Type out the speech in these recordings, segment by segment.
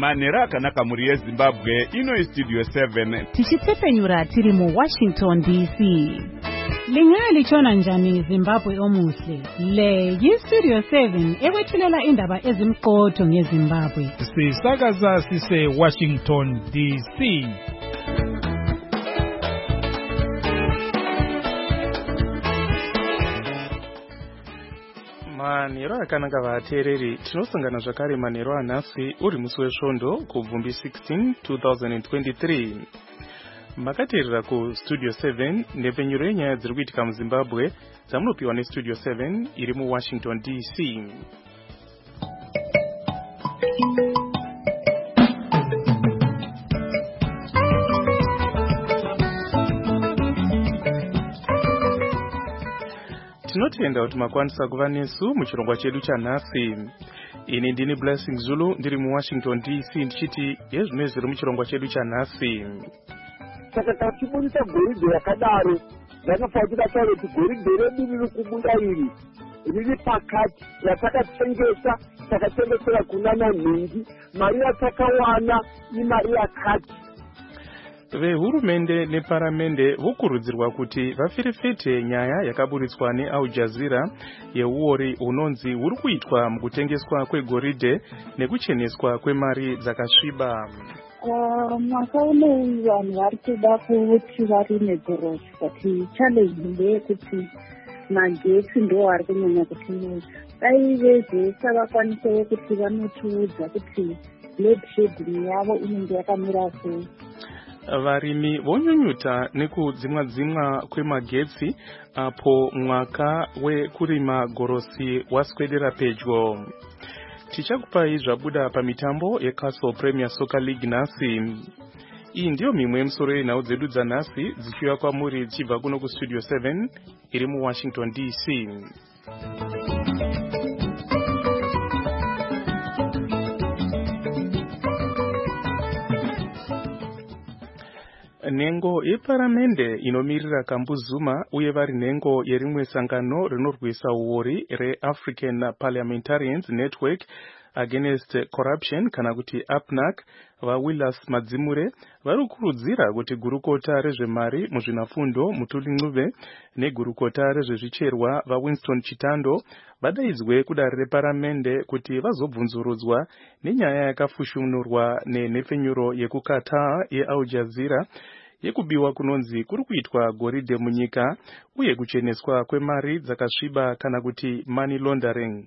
Manera akanaka muri yeZimbabwe ino Studio 7 tichitsepenyura tiri mu Washington DC. Lingali chona njani Zimbabwe omuhle. Le yiStudio 7 ewethulela indaba ezimqotho ngeZimbabwe. Sisakaza sise Washington DC. Manero akanaka vateereri, tinosangana zvakare manero anhasi uri musi wesvondo kubvumbi 16 2023. Makateerera kuStudio 7 nepfenyuro yenyaya dziri kuitika muZimbabwe dzamunopiwa neStudio 7 iri muWashington DC. Tinotenda kuti makwanisa kuva nesu muchirongwa chedu chanhasi. Ini ndini Blessing Zulu ndiri muWashington DC ndichiti yezvino zviri muchirongwa chedu chanhasi. Saka tachibudisa goridhe yakadaro yakafanira kutaura kuti goridhe redu riri kubuda iri riri pakati yatakatengesa takatengesera kunana nhingi mari yatakawana imari yakati. Vehurumende neparamende vokurudzirwa kuti vafirifite nyaya yakaburitswa neAl Jazeera yeuori hunonzi huri kuitwa mukutengeswa kwegoridhe nekucheneswa kwemari dzakasviba. Mwaka unowu vanhu vari kuda kuti varime gorosi, but challenge ndeyekuti magetsi ndo ari kunyanya kutiudza. Dai vezesa vakwanisewo kuti vanotiudza kuti loadshedding yavo inenge yakamira sei. Varimi vonyunyuta nekudzimwa kwemagetsi apo mwaka wekurima gorosi waswedera pedyo. Tichakupai zvabuda pamitambo yeCastle Premier Soccer League nhasi. Iyi ndiyo mimwe yemisoro yenhau dzedu dzanhasi dzichiuya kwamuri dzichibva kuno kuStudio 7 iri muWashington DC. Nhengo yeparamende inomirira Kambuzuma uye vari nhengo yerimwe sangano rinorwisa uori reAfrican Parliamentarians Network Against Corruption kana kuti APNAC vaWillas Madzimure vari kukurudzira kuti gurukota rezvemari muzvinafundo Mutuli Ncube negurukota rezvezvicherwa vaWinston Chitando vadaidzwe kudare reparamende kuti vazobvunzurudzwa nenyaya yakafushunurwa nenhepfenyuro yekukataa yeAl Jazeera yekubiwa kunonzi kuri kuitwa goridhe munyika uye kucheneswa kwemari dzakasviba kana kuti money laundering.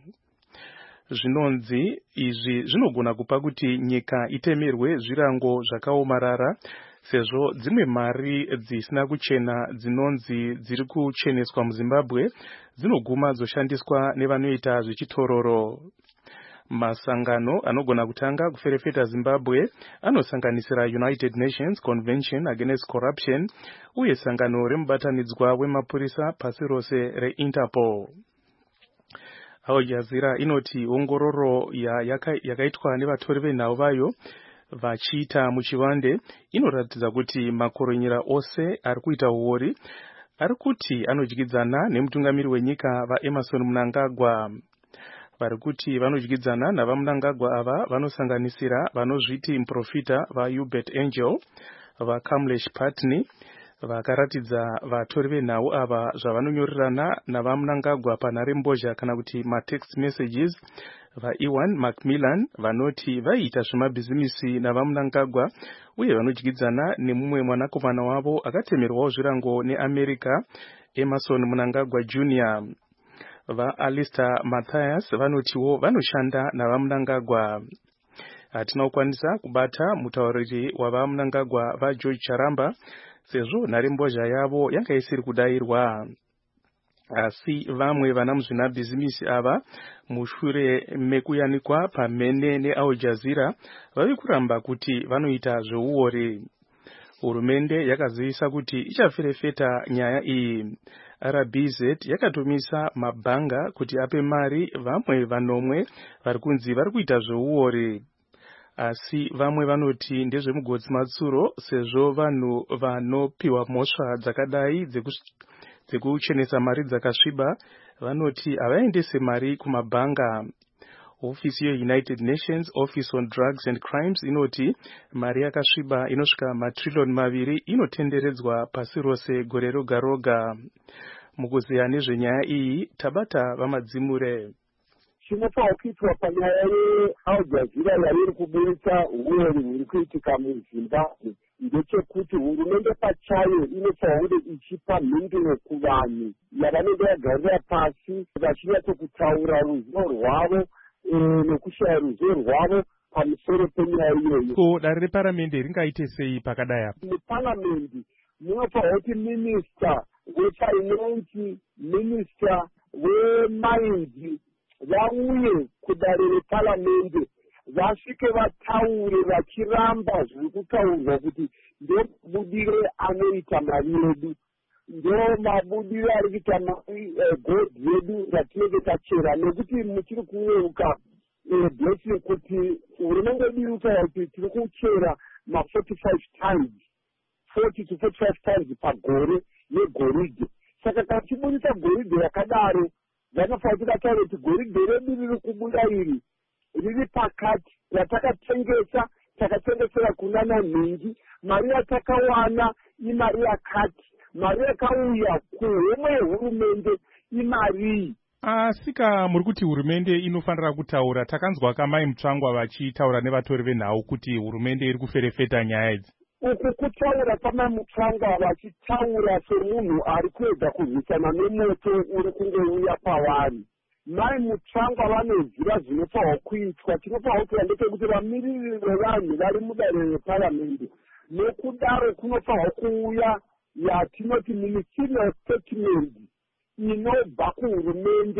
Zvinonzi izvi zvinogona kupa kuti nyika itemerwe zvirango zvakaomarara sezvo dzimwe mari dzisina kuchena dzinonzi dziri kucheneswa muZimbabwe dzinoguma dzoshandiswa nevanoita zvechitororo. Masangano anogona kutanga kuferefeta Zimbabwe anosanganisira United Nations Convention Against Corruption uye sangano remubatanidzwa wemapurisa pasi rose reInterpol. Al Jazeera inoti ongororo yakaitwa nevatori venhau vayo vachiita muchivande inoratidza kuti makoronyera ose ari kuita uori ari kuti anodyidzana nemutungamiri wenyika vaEmerson Mnangagwa. Vari kuti vanodyidzana navaMnangagwa ava vanosanganisira vanozviti muprofita vaHubert Angel, vaKamlesh Patni, vakaratidza vatori venhau ava zvavanonyorerana navaMnangagwa panharembozha kana kuti matext messages, vaEwan Macmillan vanoti vaiita zvemabhizimisi navaMnangagwa uye vanodyidzana nemumwe mwanakomana wavo akatemerwawo zvirango neAmerica, Emerson Mnangagwa Jr. vaAlistair Matthias vanotiwo vanoshanda navaMnangagwa. Hatina kukwanisa kubata mutauriri wavaMnangagwa vaGeorge Charamba sezvo nharembozha yavo yanga isiri kudayirwa. Asi vamwe vana muzvinabhizimisi ava mushure mekuyanikwa pamhene neAl Jazeera vavi kuramba kuti vanoita zveuori. Hurumende yakazivisa kuti ichaferefeta nyaya iyi. RBZ yakatumisa mabhanga kuti ape mari vamwe vanomwe vari kunzi vari kuita zveuori. Asi vamwe vanoti ndezvemugodzi matsuro sezvo vanhu vanopiwa mhosva dzakadai dzekuchenesa mari dzakasviba vanoti havaendese mari kumabhanga. Ofisi yeUnited Nations Office on Drugs and Crimes inoti mari yakasviba inosvika matrillion 2 inotenderedzwa pasi rose gore roga roga. Mukuziya nezvenyaya iyi tabata vamadzimure. Chinofanira kuitwa panyaya yeAl Jazeera yairi kuburitsa uwori huri kuitika muZimbabwe ndechekuti hurumende pachayo inofanira kunge ichipa mhinduro kuvanhu yavanenge vagarira pasi vachinyatokutaura ruzivo rwavo nekushaya ruzivo rwavo pamusoro penyaya iyoyo. Ko dare reparamende ringaite sei pakadai apa? Muparamende munofanira kuti minista wefinance, minista wemines vauye kudare reparamende vasvike vataure vachiramba zviri kutaurwa kuti ndemabudire anoita mari yedu, ndomabudire ari kuita godhi yedu ratinenge tachera, nekuti muchiri kuyeuka blessing kuti hurumende yedu iri kutaura kuti tiri kuchera ma-40 to 45 times pagore yegoridhe. Saka kachibudisa goridhe yakadaro vanofanira kudataura kuti goridhe redu riri kubuda iri riri pakati, ratakatengesa takatengesera kunana nhingi, mari yatakawana imari yakati, mari yakauya kuhomwe yehurumende imarii. Asika muri kuti hurumende inofanira kutaura. Takanzwa kamai Mutsvangwa vachitaura nevatori venhau kuti hurumende iri kuferefeta nyaya idzi. Uku kutaura pamai Mutsvangwa vachitaura semunhu ari kuedza kurwisana nemoto uri kungouya pavari. Mai Mutsvangwa vanoziva zvinofanirwa kuitwa. Tinofanirwa kuti ndepekuti vamiriri vevanhu vari mudare reparamende, nokudaro kunofanirwa kuuya yatinoti ministerial statement inobva kuhurumende,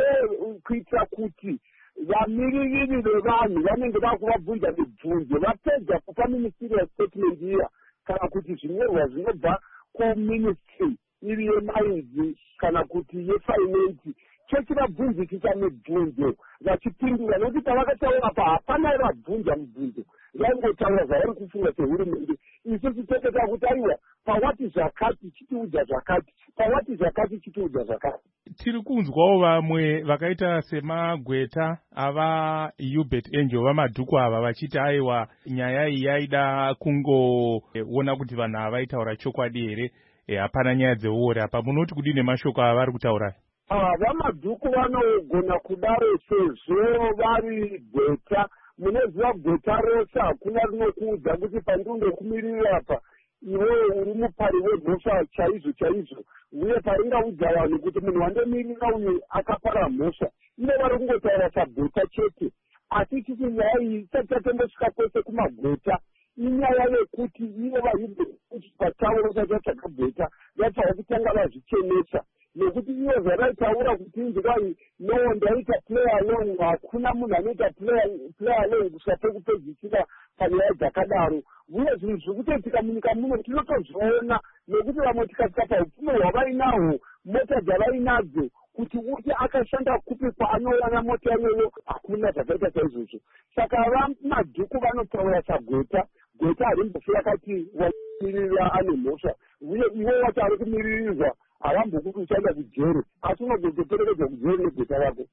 kuitira kuti vamiriri vevanhu vanenge vakuvabvunza mibvunzo vapedza kupa ministerial statement iya, kana kuti zvinyorwa zvinobva kuministry iri yemines kana kuti yefinance chechivabvunzikisa mibvunzo vachipindura, nokuti pavakataura pa hapana ivabvunza mibvunzo, vaingotaura zvavari kufunga sehurumende. Isusu toteta kuti aiwa pawati zvakati chitiudza zvakati, pawati zvakati chitiudza zvakati. Tiri kunzwawo vamwe vakaita semagweta ava Hubert Angel vamadhuku ava vachiti aiwa nyaya iyi yaida kungoona kuti vanhu ava vaitaura chokwadi here, hapana nyaya dzeuori apa. Munoti kudii nemashoko ava vari kutaura? Vamadhuku vanogona kudaro sezvo vari gweta. Munoziva gweta rose hakuna rinokuudza kuti pandinokumirira apa iwe uri mupari wemhosva chaizvo chaizvo, uye paringaudza vanhu kuti munhu wandomirira uyu akapara mhosva, ivo vari kungotaura sagweta chete. Asi titi nyaya iyi isati tatembosvika kwese kumagweta, inyaya yekuti ivo vachipataura usati vatsvaka vatsvaga kutanga vazvichenesa, nekuti ivo zvavaitaura kuti inzwai no ndaita play along, hakuna munhu anoita play along kusvika pekupedzisira panyaya dzakadaro. Uye zvinhu zviri kutoitika munyika muno tinotozviona, nekuti vamwe tikasvika paupfumi hwavainahwo, mota dzavainadzo, kuti uti akashanda kupi kwaanowana mota iyoyo, hakuna zvakaita saizvozvo. Saka vamadhuku vanotaura sagweta, gweta harimbofi yakati wamirira ane mhosva, uye iwe wati ari kumiririrwa havambokuti uchaenda kujere, asi unogozoperekedzwa kujere negweta rako.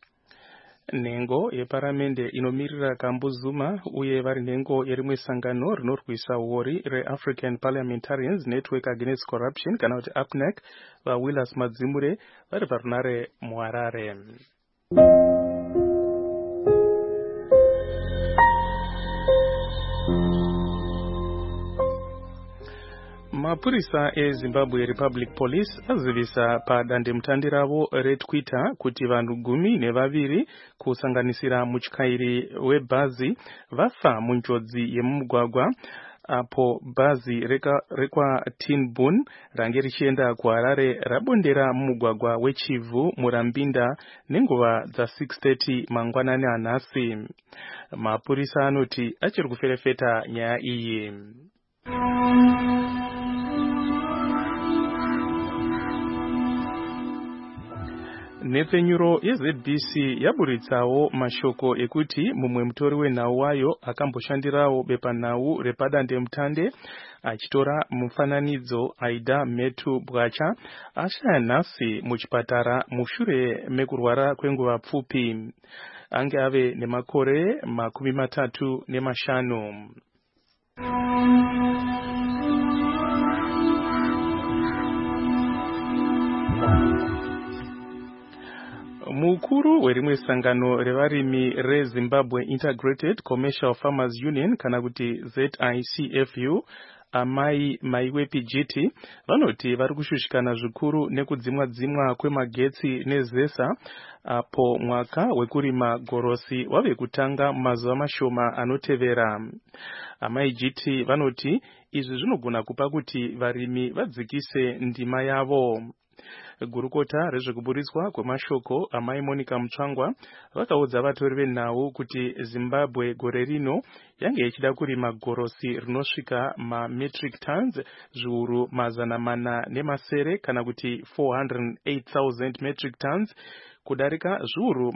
Nhengo yeparamende inomirira Kambu Zuma uye vari nhengo yerimwe sangano rinorwisa uori reAfrican Parliamentarians Network Against Corruption kana kuti APNEC vaWillis Madzimure vari parunare muHarare. Mapurisa eZimbabwe Republic Police azivisa padandemutande ravo reTwitter kuti vanhu 12 kusanganisira mutyairi webhazi vafa munjodzi yemumugwagwa apo bhazi rekwaTinbourne range richienda kuHarare rabondera mumugwagwa weChivhu Murambinda nenguva dza6:30 mangwanani anhasi. Mapurisa anoti achiri kuferefeta nyaya iyi. Nepfenyuro yeZBC yaburitsawo mashoko ekuti mumwe mutori wenhau wayo akamboshandirawo bepanhau repadandemutande achitora mufananidzo Aida Metu Bwacha ashaya nhasi muchipatara mushure mekurwara kwenguva pfupi. ange ave nemakore 35. Mukuru werimwe sangano revarimi reZimbabwe Integrated Commercial Farmers Union kana kuti ZICFU amai Maiwepi Jiti vanoti vari kushushikana zvikuru nekudzimwa kwemagetsi nezesa apo mwaka wekurima gorosi wave kutanga mumazuva mashoma anotevera. Amai Jiti vanoti izvi zvinogona kupa kuti varimi vadzikise ndima yavo. Gurukota rezvekuburiswa kwemashoko amai Monica Mutsvangwa vakaudza vatori venhau kuti Zimbabwe gore rino yange ichida kurima gorosi rinosvika mametric tons zviuru 400 kana kuti 408,000 metric tons kudarika zviuru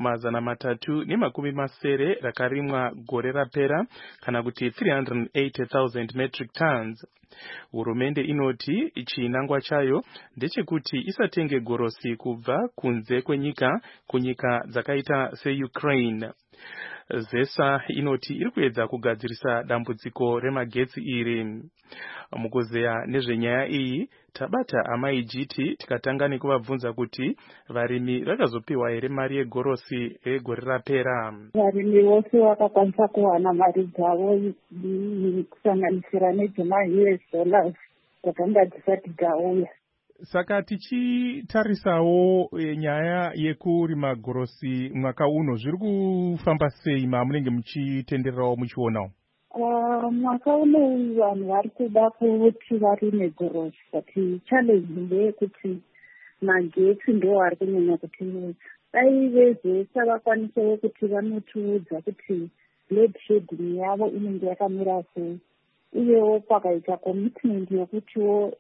370 rakarimwa gore rapera kana kuti 380,000 metric tons. Hurumende inoti chinangwa chayo ndechekuti isatenge gorosi kubva kunze kwenyika kunyika dzakaita seUkraine. ZESA inoti iri kuedza kugadzirisa dambudziko remagetsi iri. Mukuzeya nezvenyaya iyi tabata amai Jiti tikatanga nekuvabvunza kuti varimi vakazopiwa here mari yegorosi egore rapera. Varimi vose vakakwanisa kuwana mari dzavo kusanganisira nedzema-US dollars dzakanga dzisati dzauya. Saka tichitarisawo nyaya yekurima gorosi mwaka uno zviri kufamba sei mamunenge muchitendererawo muchionawo? Mwaka uno vanhu vari kuda kuti varime gorosi, but challenge ndeyekuti magetsi ndo ari kunyanya kutiudza. Dai vezesa vakwanisawo kuti vanotiudza kuti load shedding yavo inenge yakamira sei, uyewo pakaita commitment yokutiwo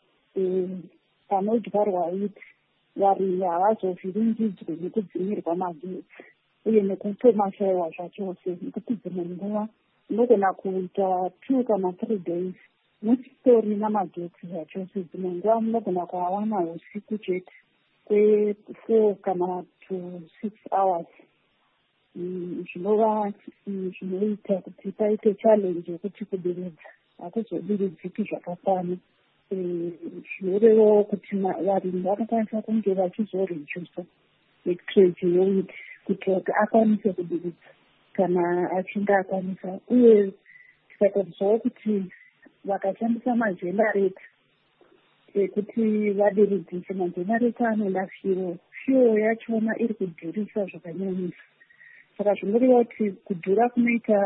panodyarwa wheat varimi havazovhiringidzwe nekudzimirwa magetsi uye nekutomashayiwa zvachose, nekuti dzimwe nguva unogona kuita 2 kana 3 days musitori namagetsi zvachose. Dzimwe nguva munogona kuawana usiku chete kwe4 kana to 6 hours. Zvinova zvinoita kuti paite challenge yekuti kudiridza hakuzodiridziki zvakafana. Zvinorevawo kuti varimi vanokwanisa kunge vachizorejusa acreage yewheat kuitira kuti akwanise kudiridza kana achinge akwanisa. Uye tikatozivawo kuti vakashandisa magenerator ekuti vadiridzise, magenerator anoda fuel yachona iri kudhurisa zvakanyanyisa. Saka zvinoreva kuti kudhura kunoita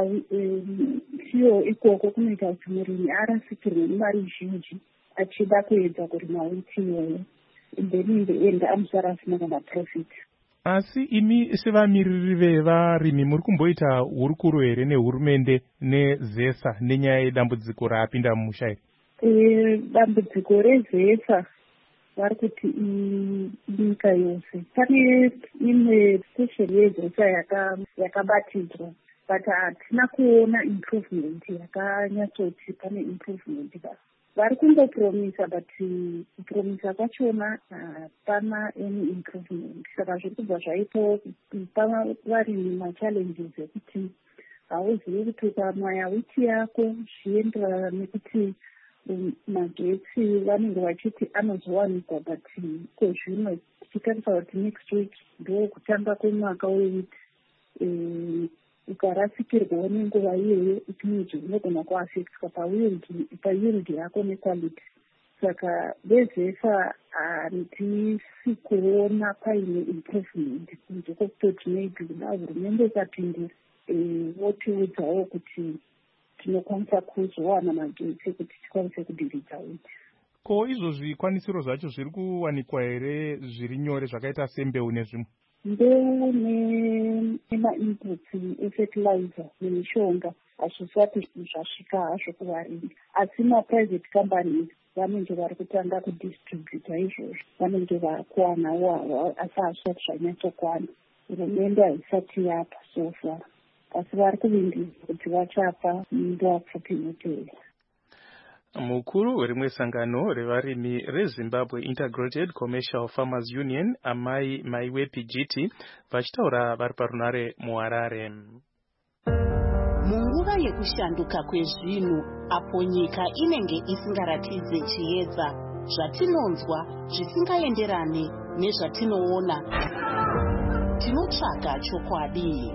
fuel ikoko kunoita kuti murimi arasikirwe nemari zhinji achida kuedza kurima wheat iyoyo, then in the end amusara asina kana profit. Asi imi sevamiriri vevarimi muri kumboita hurukuro here nehurumende nezesa nenyaya yedambudziko rapinda mumusha iri? Dambudziko rezesa vari kuti nyika yose. Pane imwe station yezesa yakabatidzwa, but hatina kuona improvement yakanyatsoti pane improvement. Vari kungopromisa, but kupromisa kwachona hapana any improvement. Saka zviri kubva zvaipo kupa varimi machallenges ekuti hauzivi kuti ukamaya wheat yako zvienderana nekuti magetsi vanenge vachiti anozowanikwa, but kwezvino tichitarisa kuti next week ndo kutanga kwemwaka wewheat, ukarasikirwawo nenguva iyoyo itiniji unogona kuafectwa payield yako nequality. Saka vezesa handisi kuona paine improvement kunze kwekutoti maybe kuda hurumende ikapindira votiudzawo kuti tinokwanisa kuzowana magetsi kuti tikwanise kudiridza wheat. Ko izvo zvikwanisiro zvacho zviri kuwanikwa here zviri nyore zvakaita sembeu nezvimwe? Mbeu nemainputs efertilizer nemishonga hazvisati zvasvika hazvo kuvarimi, asi maprivate companies vanenge vari kutanga kudistributa izvozvo, vanenge vakuwanawo asi hazvisati zvanyatsokwana. Hurumende haisati yapa so far, asi vari kuvindira kuti vachapa nguva pfupi inotevera. Mukuru werimwe sangano revarimi reZimbabwe Integrated Commercial Farmers Union Amai Maiwe Pijiti vachitaura vari parunare muHarare. Munguva yekushanduka kwezvinhu apo nyika inenge isingaratidze chiedza, zvatinonzwa zvisingaenderane nezvatinoona, tinotsvaga chokwadi.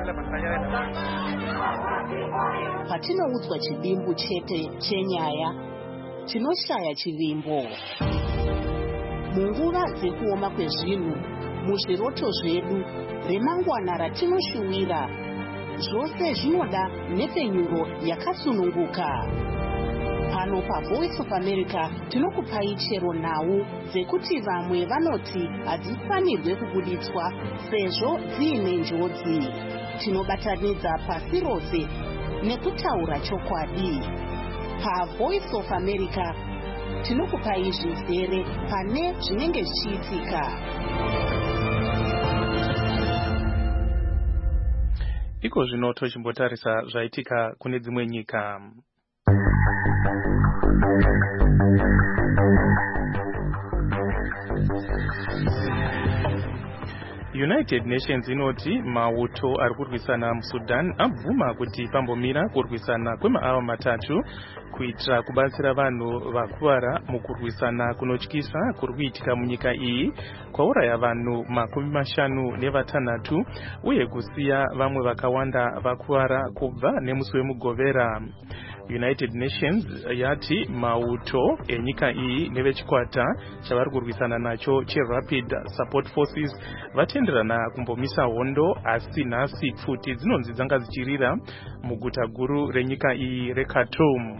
Patinoudzwa chivimbo chete chenyaya, tinoshaya chivimbo. Munguva dzekuoma kwezvinhu, muzviroto zvedu, remangwana ratinoshuwira, zvose zvinoda nepfenyuro yakasununguka. Pano paVoice of America tinokupai chero nhau dzekuti vamwe vanoti hadzifanirwe kubuditswa sezvo dziine njodzi. Tinobatanidza pasi rose nekutaura chokwadi. PaVoice of America tinokupai zvizere pane zvinenge zvichiitika. Iko zvino tochimbotarisa zvaitika kune dzimwe nyika. United Nations inoti mauto ari kurwisana muSudan abvuma kuti pambomira kurwisana kwemaawa matatu kuitira kubatsira vanhu vakuvara mukurwisana kunotyisa kuri kuitika munyika iyi kwauraya vanhu 56 uye kusiya vamwe vakawanda vakuvara kubva nemusi wemugovera. United Nations yati mauto enyika iyi nevechikwata chavari kurwisana nacho cheRapid Support Forces vatenderana kumbomisa hondo, asi nhasi pfuti dzinonzi dzanga dzichirira muguta guru renyika iyi reKhartoum.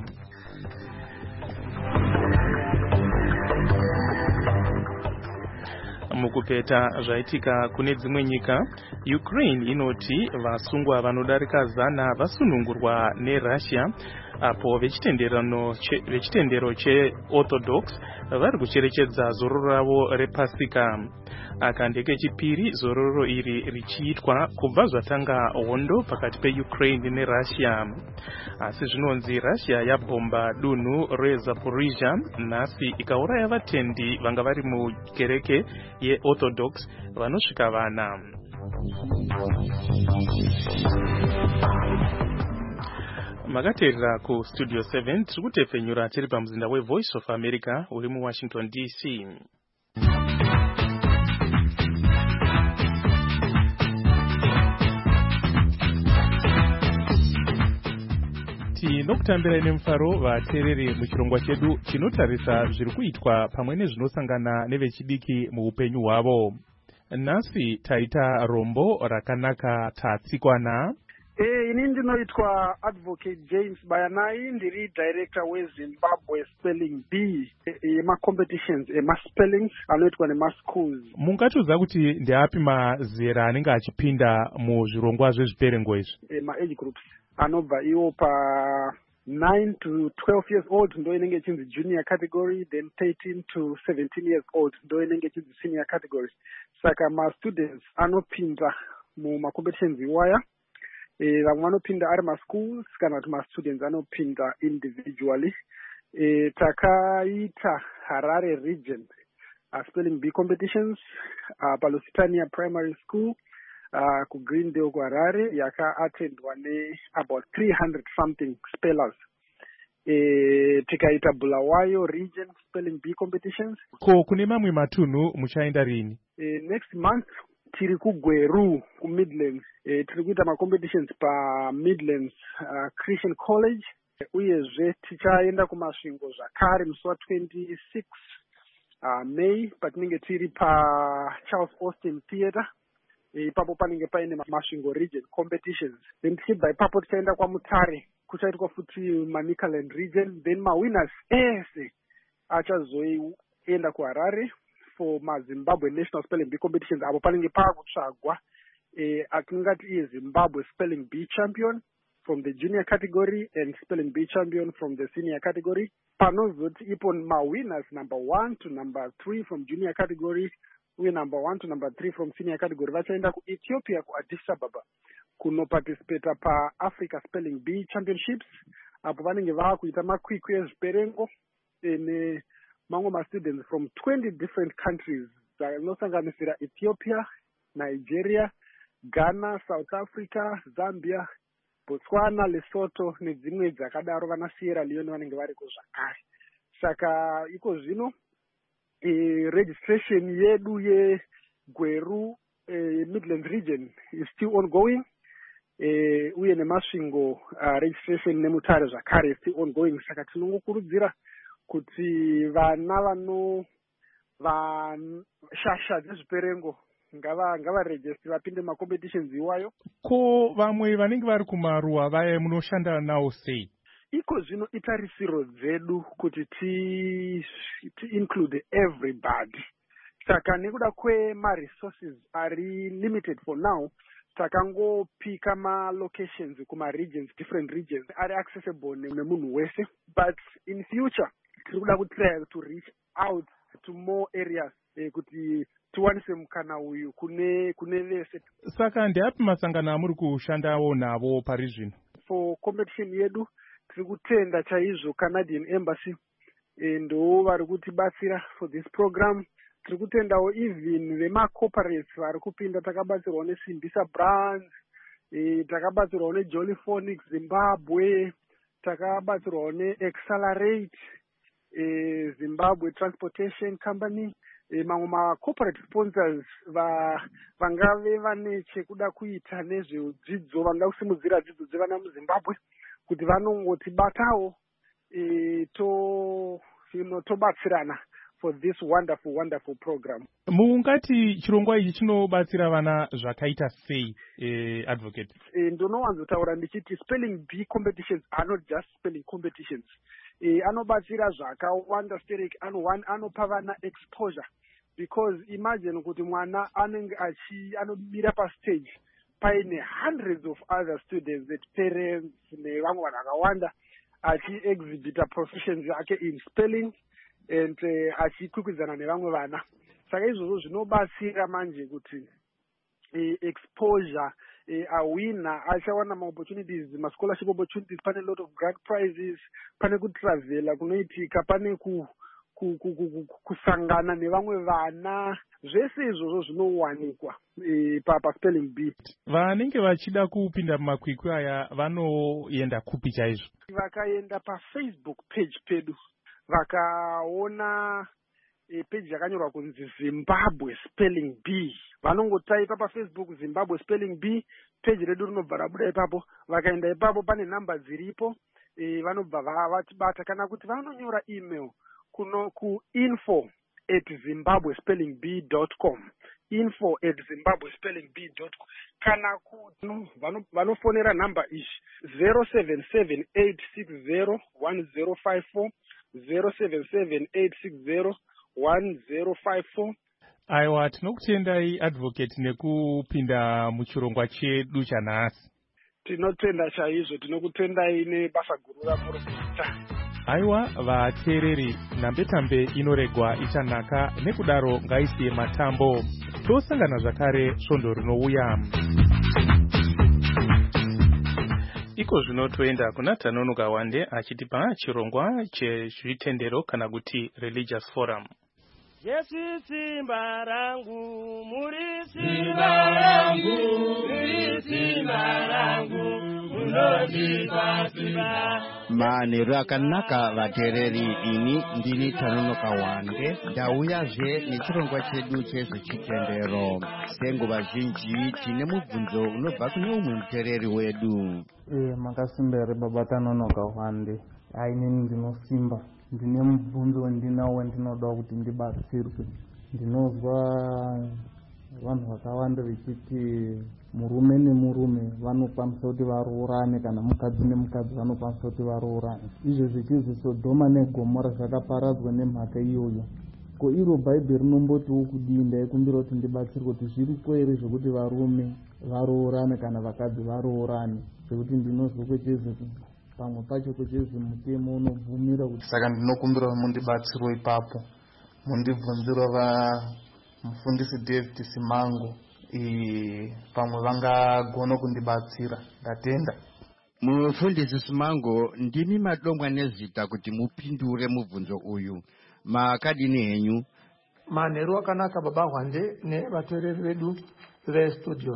Mukupeta zvaitika kune dzimwe nyika, Ukraine inoti vasungwa vanodarika 100 vasunungurwa neRussia apo vechitendero cheOrthodox vari kucherechedza zororo ravo rePasika. Aka ndekechipiri zororo iri richiitwa kubva zvatanga hondo pakati peUkraine neRussia. Asi zvinonzi Russia yabhomba dunhu reZaporizhia nhasi ikauraya vatendi vanga vari mukereke yeOrthodox vanosvika 4. Makateerera kuStudio 7 tiri kutepfenyura tiri pamuzinda weVoice of America uri muWashington DC. Tinokutambira nemufaro vateereri muchirongwa chedu chinotarisa zviri kuitwa pamwe nezvinosangana nevechidiki muupenyu hwavo. Nhasi taita rombo rakanaka tatsikwana. Ini ndinoitwa Advocate James Bayanai, ndiri director weZimbabwe Spelling Bee yema-competitions ema-spellings anoitwa nema-schools. Mungatiudza kuti ndeapi mazera anenge achipinda muzvirongwa zvezviperengo izvi? Ma-age groups anobva iwo pa 9 to 12 years old ndo inenge chinzi junior category, then 13 to 17 years old ndo inenge chinzi senior category. Saka ma-students anopinda muma-competitions iwaya. Vamwe vanopinda ari ma-schools kana kuti ma-students anopinda individually. Takaita Harare region spelling bee competitions paLusitania Primary School kuGreendale kuHarare yaka-attendwa about 300 something spellers. Tikaita Bulawayo region spelling bee competitions. Kune mamwe matunhu muchaenda rini? Next month tiri kuGweru kuMidlands. Tiri kuita ma-competitions paMidlands Christian College. Uyezve tichaenda kumasvingo zvakare musi wa26 May patinenge tiri paCharles Austin Theatre. Ipapo panenge paine masvingo region competitions. Then tichibva ipapo tichaenda kwaMutare kuchaitwa futi maNicaland region. Then mawinners ese achazoenda kuHarare for maZimbabwe National Spelling Bee competitions. Apo panenge paakutsvagwa atingati iye Zimbabwe Spelling Bee champion from the junior category and Spelling Bee champion from the senior category. Panozoti ipo mawinners number 1 to number 3 from junior category uye number 1 to number 3 from senior category vachaenda kuEthiopia kuAddis Ababa kunoparticipata paAfrica Spelling Bee Championships apo vanenge vakuita makwikwi ezviperengo nemamwe mastudents from 20 different countries dzinosanganisira Ethiopia, Nigeria, Ghana, South Africa, Zambia, Botswana, Lesotho nedzimwe dzakadaro. Vana Sierra Leone vanenge variko zvakare. Saka iko zvino registration yedu yeGweru Midlands region is still ongoing. Uye nemasvingo registration nemutare zvakare is still ongoing. Saka tinongokurudzira kuti vana vashasha dzezviperengo ngavaregister vapinde macompetitions iwayo. Ko vamwe vanenge vari kumaruwa vaya munoshanda nawo sei? Iko zvino itarisiro dzedu kuti ti include everybody. Saka nekuda kwema-resources ari limited for now, takangopika ma-locations kuma-regions, different regions, ari accessible nemunhu wese. But in future, tiri kuda kutry to reach out to more areas kuti tiwanise mukana uyu kune vese. Saka ndeapi masangano amuri kushandawo navo pari zvino? For competition yedu, tiri kutenda chaizvo Canadian Embassy ndo vari kutibatsira for this program. Tiri kutendawo even vema-corporates vari kupinda. Takabatsirwa neSimbisa Brands, takabatsirwa neJolly Phonics Zimbabwe, takabatsirwa neAccelerate Zimbabwe Transportation Company. Mamwe ma-corporate sponsors vangave vane chekuda kuita nezveudzidzo, vangava kusimudzira dzidzo dzevana muZimbabwe, kuti vanongotibatawo tobatsirana for this wonderful program. Mungati chirongwa ichi chinobatsira vana zvakaita sei, advocate? Ndonowanzotaura ndichiti spelling bee competitions are not just spelling competitions. Anobatsira zvakawanda sterek, anopa vana exposure, because imagine kuti mwana anenge anomira pastage paine hundreds of other students that parents nevamwe vanhu vakawanda achi-exhibita proficiency yake in spelling and achikwikwidzana nevamwe vana. Saka izvozvo zvinobatsira manje kuti exposure awina achawana ma-opportunities, ma-scholarship opportunities, pane a lot of grant prizes, pane kutravela kunoitika, pane kusangana nevamwe vana. Zvese izvozvo zvinowanikwa paspelling bee. Vanenge vachida kupinda mumakwikwi aya vanoenda kupi chaizvo? Vakaenda paFacebook page pedu vakaona page yakanyorwa kunzi Zimbabwe Spelling Bee, vanongotaipa paFacebook Zimbabwe Spelling Bee, page redu rinobva rabuda ipapo. Vakaenda ipapo pane namba dziripo, vanobva vatibata. Kana kuti vanonyora email ku info@zimbabwespellingbee.com, info@zimbabwespellingbee.com. Kana kuti vanofonera namba ishi 0778601054, 0778601054. Aiwa, tinokutendai advocate nekupinda muchirongwa chedu chanhasi. Tinotenda chaizvo, tinokutendai nebasa guru ramuri kuita. Aiwa, vateereri, nhambetambe inoregwa ichanaka, nekudaro ngaisiye matambo. Tosangana zvakare svondo rinouya. Iko zvino toenda kuna Tanonoka Wande achitipa chirongwa chezvitendero kana kuti religious forum. Yesu simba rangu, muri simba rangu, muri simba rangu, munondipa simba. Manheru akanaka vateereri, ini ndini Tanonoka Wande, ndauyazve nechirongwa chedu chezvechitendero. Senguva zhinji tine mubvunzo unobva kune umwe muteereri wedu. Makasimba here baba Tanonoka Wande? Inini ndinosimba. Ndine mubvunzo wandinawo wandinoda kuti ndibatsirwe. Ndinozwa vanhu vakawanda vechiti murume nemurume vanokwanisa kuti varoorane, kana mukadzi nemukadzi vanokwanisa kuti varoorane. Izvo zvichizi Sodoma neGomora zvakaparadzwa nemhaka iyoyo. Ko iro Bhaibheri rinombotiwo kudii? Ndaikumbira kuti ndibatsirwe kuti zviriko here zvokuti varume varoorane kana vakadzi varoorane, zvekuti ndinozwa kwechezi pamwe pacho kuchezi mutemo unobvumira kuti. Saka ndinokumbira mundibatsirwe ipapo, mundibvunzira mufundisi David Simango pamwe vangagona kundibatsira. Ndatenda. Mufundisi Simango, ndimi madongwa nezita kuti mupindure mubvunzo uyu. Makadini henyu? Manheru akanaka baba Hwande nevateereri vedu vestudio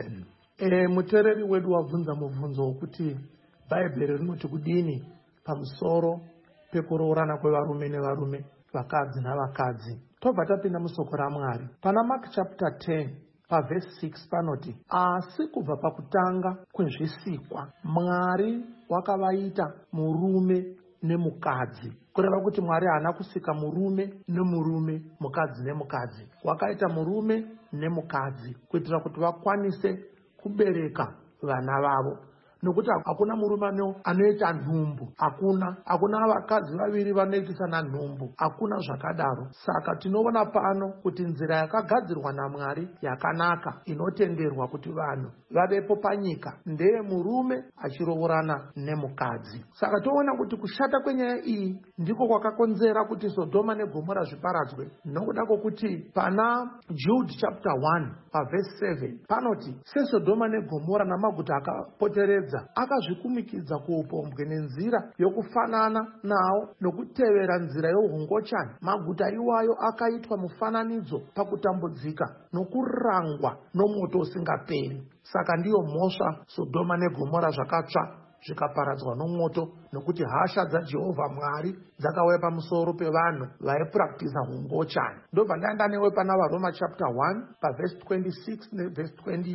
7. Muteereri wedu wabvunza mubvunzo wokuti Bhaibheri rinoti kudini pamusoro pekuroorana kwevarume nevarume, vakadzi navakadzi. Tobva tapinda musoko raMwari. Pana Mark chapter 10 pavhesi 6 panoti, asi kubva pakutanga kwezvisikwa Mwari wakavaita murume nemukadzi. Kureva kuti Mwari haana kusika murume nemurume, mukadzi nemukadzi. Wakaita murume nemukadzi kuitira kuti vakwanise kubereka vana vavo. Nokuti hakuna murume anoita nhumbu, hakuna vakadzi vaviri vanoitisana nhumbu, hakuna zvakadaro. Saka tinoona pano kuti nzira yakagadzirwa naMwari yakanaka, inotenderwa kuti vanhu vavepo panyika, ndeye murume achiroorana nemukadzi. Saka toona kuti kushata kwenyaya iyi ndiko kwakakonzera kuti Sodoma neGomora zviparadzwe. Nokuda kwokuti pana Jude chapter 1 pavhesi 7 panoti, seSodoma neGomora namaguta akapoteredza akazvikumikidza kuupombwe nenzira yokufanana nawo nokutevera nzira yohungochani, maguta iwayo akaitwa mufananidzo pakutambudzika nokurangwa nomoto usingaperi. Saka ndiyo mhosva Sodoma neGomora zvakatsva zvikaparadzwa nomoto, nokuti hasha dzaJehovha Mwari dzakauya pamusoro pevanhu vaipuractiza hungochani. Ndobva ndaenda newe pana vaRoma chapter 1 pavhesi 26 nevhesi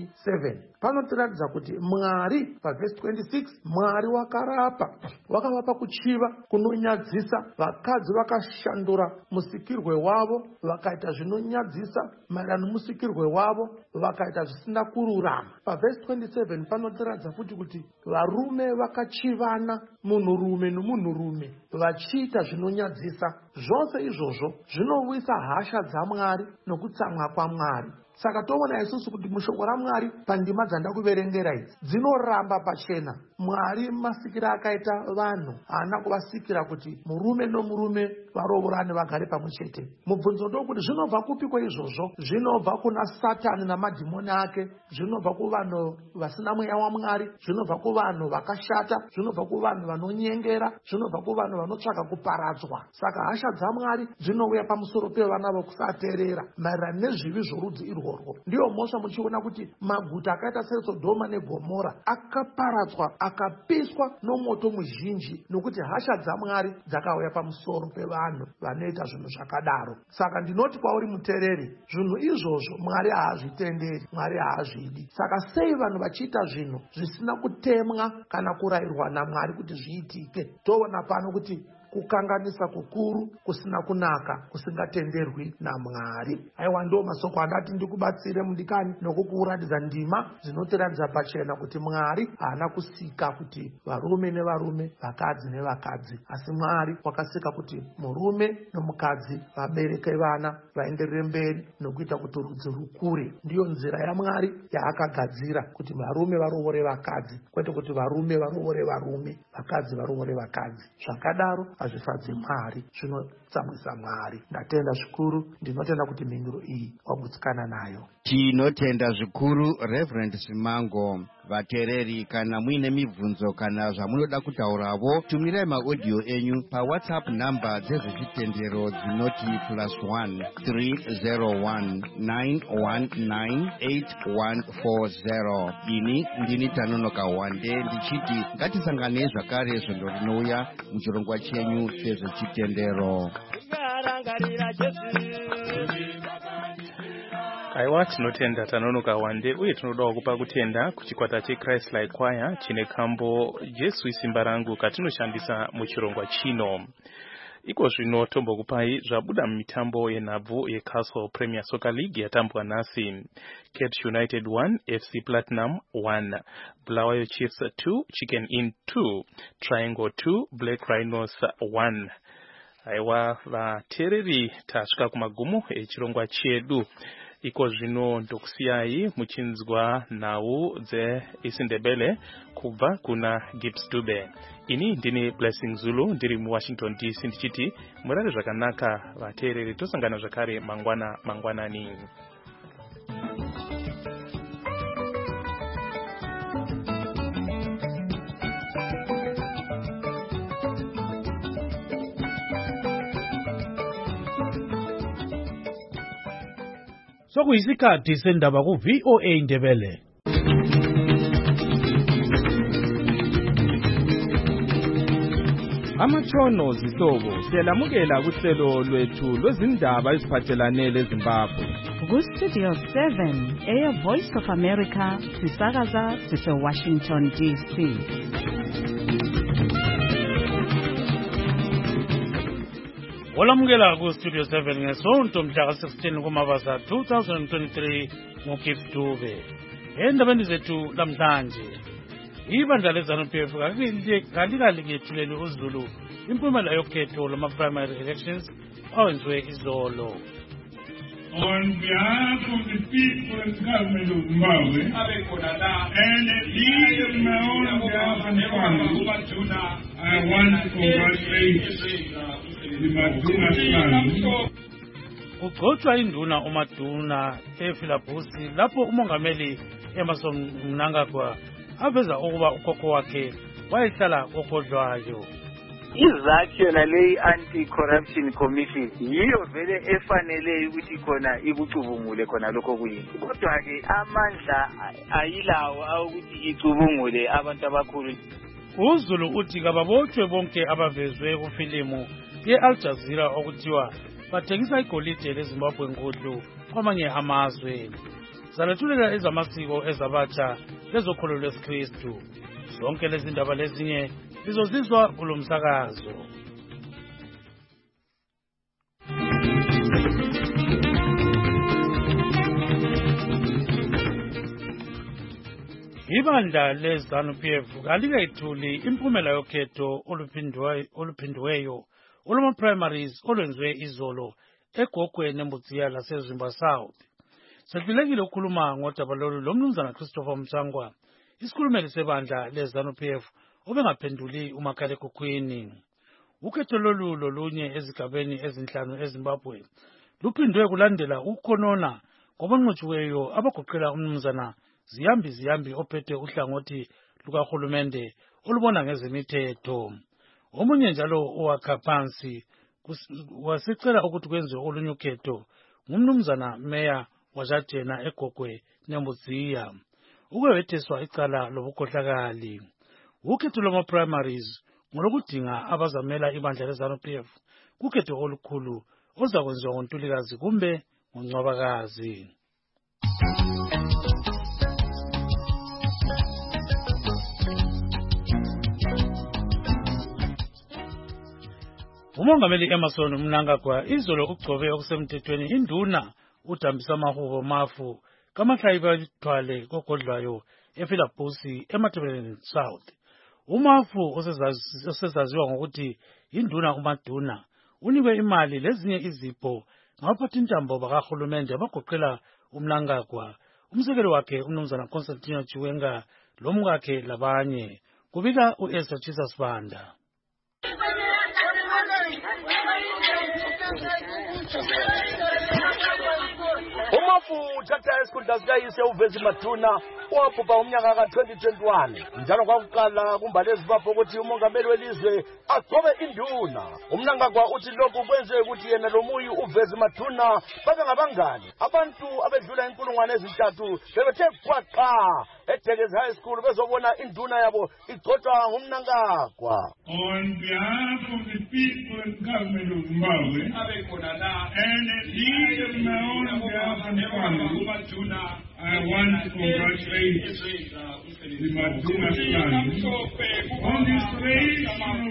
27 panotiratidza kuti Mwari pavhesi 26 Mwari wakarapa, wakavapa kuchiva kunonyadzisa. Vakadzi vakashandura musikirwe wavo vakaita zvinonyadzisa, maererano musikirwe wavo vakaita zvisina kururama. Pavhesi 27 panotiratidza futi kuti varume vakachivana, munhurume nomunhurume, vachiita zvinonyadzisa. Zvose izvozvo zvinovuyisa hasha dzaMwari nokutsamwa kwaMwari. Saka toona isusu kuti mushoko raMwari pandima dzandakuverengera idzi dzinoramba pachena. Mwari masikira akaita vanhu haana kuvasikira kuti murume nomurume varoorane vagare pamwe chete. Mubvunzo ndokuti zvinobva kupiko izvozvo? Zvinobva kuna Satani namadhimoni ake, zvinobva kuvanhu vasina mweya waMwari, zvinobva kuvanhu vakashata, zvinobva kuvanhu vanonyengera, zvinobva kuvanhu vanotsvaka kuparadzwa. Saka hasha dzaMwari dzinouya pamusoro pevana vokusateerera maererano nezvivi zvorudzi irworwo. Ndiyo mhosva muchiona kuti maguta akaita seSodoma neGomora akaparadzwa, akapiswa nomoto muzhinji, nokuti hasha dzaMwari dzakauya pamusoro pevanhu vanoita zvinhu zvakadaro. Saka ndinoti kwauri muteereri, zvinhu izvozvo Mwari haazvitenderi, Mwari haazvidi. Saka sei vanhu vachiita zvinhu zvisina kutemwa kana kurayirwa naMwari kuti zviitike? Toona pano kuti kukanganisa kukuru kusina kunaka kusingatenderwi naMwari. Aiwa, ndo masoko andati ndikubatsire mudikani nokukuratidza ndima dzinotiratidza pachena kuti Mwari haana kusika kuti varume nevarume, vakadzi nevakadzi, asi Mwari wakasika kuti murume nomukadzi vabereke vana, vaenderere mberi nokuita kuti rudzi rukure. Ndiyo nzira yaMwari yaakagadzira kuti varume varoore vakadzi, kwete kuti varume varoore varume, vakadzi varoore vakadzi. Zvakadaro hazvifadzi Mwari, zvinotsamwisa Mwari. Ndatenda zvikuru, ndinotenda kuti mhinduro iyi wagutsikana nayo. Tinotenda zvikuru Reverend Simango. Vateereri, kana muine mibvunzo kana zvamunoda kutauravo, tumirai maaudio enyu paWhatsApp namba dzezvechitendero dzinoti +1 301 919 8140. Ini ndini Tanonoka Hwande ndichiti ngatisanganei zvakare zvondo rinouya muchirongwa chenyu chezvechitendero. Aiwa, tinotenda Tanonoka Hwande, uye tinodawo kupa kutenda kuchikwata cheChrist Like Choir chine kambo Jesu isimba rangu katinoshandisa muchirongwa chino. Iko zvino tombokupai zvabuda mumitambo yenhabvu yeCastle Premier Soccer League yatambwa nhasi. Cats United 1, FC Platinum 1, Bulawayo Chiefs 2, Chicken Inn 2, Triangle 2, Black Rhinos 1. Aiwa, vateereri, tasvika kumagumo echirongwa chedu. Iko zvino ndokusiyai muchinzwa nhau dzeIsindebele kubva kuna Gibbs Dube. Ini ndini Blessing Zulu, ndiri muWashington DC, ndichiti murare zvakanaka vateereri, tosangana zvakare mangwanani. Sokuyisikhathi sendaba ku VOA Indebele. Amatshono zihlobo siyalamukela kuhlelo lwethu lwezindaba eziphathelane leZimbabwe. Ku-Studio 7 Air Voice of America sisakaza sise-Washington DC. Olamukela ku-Studio 7 ngesonto mhla ka-16 kuMabasa 2023 nguKift Dube. Endabeni zethu lamhlanje, ibandla leZANU-PF kalikalikethuleli uZulu impumela yokhetho lwama-primary elections awenziwe izolo. On behalf of the people and government of Zimbabwe, and in my own behalf and family, I want to congratulate the Maduna clan. Ugcotshwa induna uMaduna ePhilabhusi lapho umongameli Emmerson Mnangagwa aveza ukuba ukhokho wakhe wayehlala kokodlwayo. Izakhi yona leyi anti-corruption commission yiyo vele efanele ukuthi khona ikucubungule khona lokho kuyini. Kodwa-ke amandla ayilawo ukuthi icubungule abantu abakhulu. uZulu uthi kababotshwe bonke abavezwe kufilimu ye-Al Jazeera okuthiwa bathengisa igolide leZimbabwe nkudlu kwamanye amazwe. Zalethulela ezamasiko ezabatsha lezokholo lwesikristu. Zonke lezi ndaba lezinye lizozizwa kulo msakazo. Ibandla leZANU-PF kalikethuli impumela yokhetho oluphindiweyo olwama-primaries olwenziwe izolo eGogwe neMbudziya laseZimba South. Sehlulekile ukukhuluma ngodaba lolu lomnumzana Christopher Mtsangwa, isikhulumeli sebandla leZANU-PF obengaphenduli umakhalekhukhwini. Ukhetho lolu lolunye ezigabeni ezinhlanu eZimbabwe luphindwe kulandela ukukhonona kwabanqotshiweyo abagoqela umnumzana Ziyambi ophethe uhlangothi lukahulumende olubona ngezemithetho. Omunye njalo owakha phansi wasicela ukuthi kwenziwe olunye ukhetho ngumnumzana Meya wajatena eGogwe neMbudziya ukwetheswa icala lobukhohlakali. Ukhetho lwama-primaries ngolokudinga abazamela ibandla leZANU-PF kukhetho olukhulu ozakwenziwa ngoNtulikazi kumbe ngoNcwabakazi. Umongameli Emmerson Mnangagwa izolo ugcobe okusemthethweni induna uDambisa Mahubo Mafu kamahlayi balithwale kogodlwayo ePhilabhusi eMatabeleland South. Umafu osezaziwa ngokuthi induna uMaduna unikwe imali lezinye izipho ngabaphathintambo bakahulumende abagoqela uMnangagwa, umsekeli wakhe umnumzana Constantino Chiwenga lomkakhe labanye. Kubika uEsther Chisasibanda. Umafu uthatha isikhundla sikayise uVezi Maduna owabhubha umnyaka ka-2021 njalo kwakuqala kumbali eZimbabwe ukuthi umongameli welizwe agcobe induna. uMnangagwa uthi lokhu kwenze ukuthi yena lomuyi uVezi Maduna babe ngabangani. Abantu abedlula 3,000 bebethe qwaqa eDekezi High School bezobona induna yabo igcotshwa nguMnangagwa. On behalf of the people and government of Zimbabwe, and in my own behalf and family, I want to congratulate the Maduna clan on this race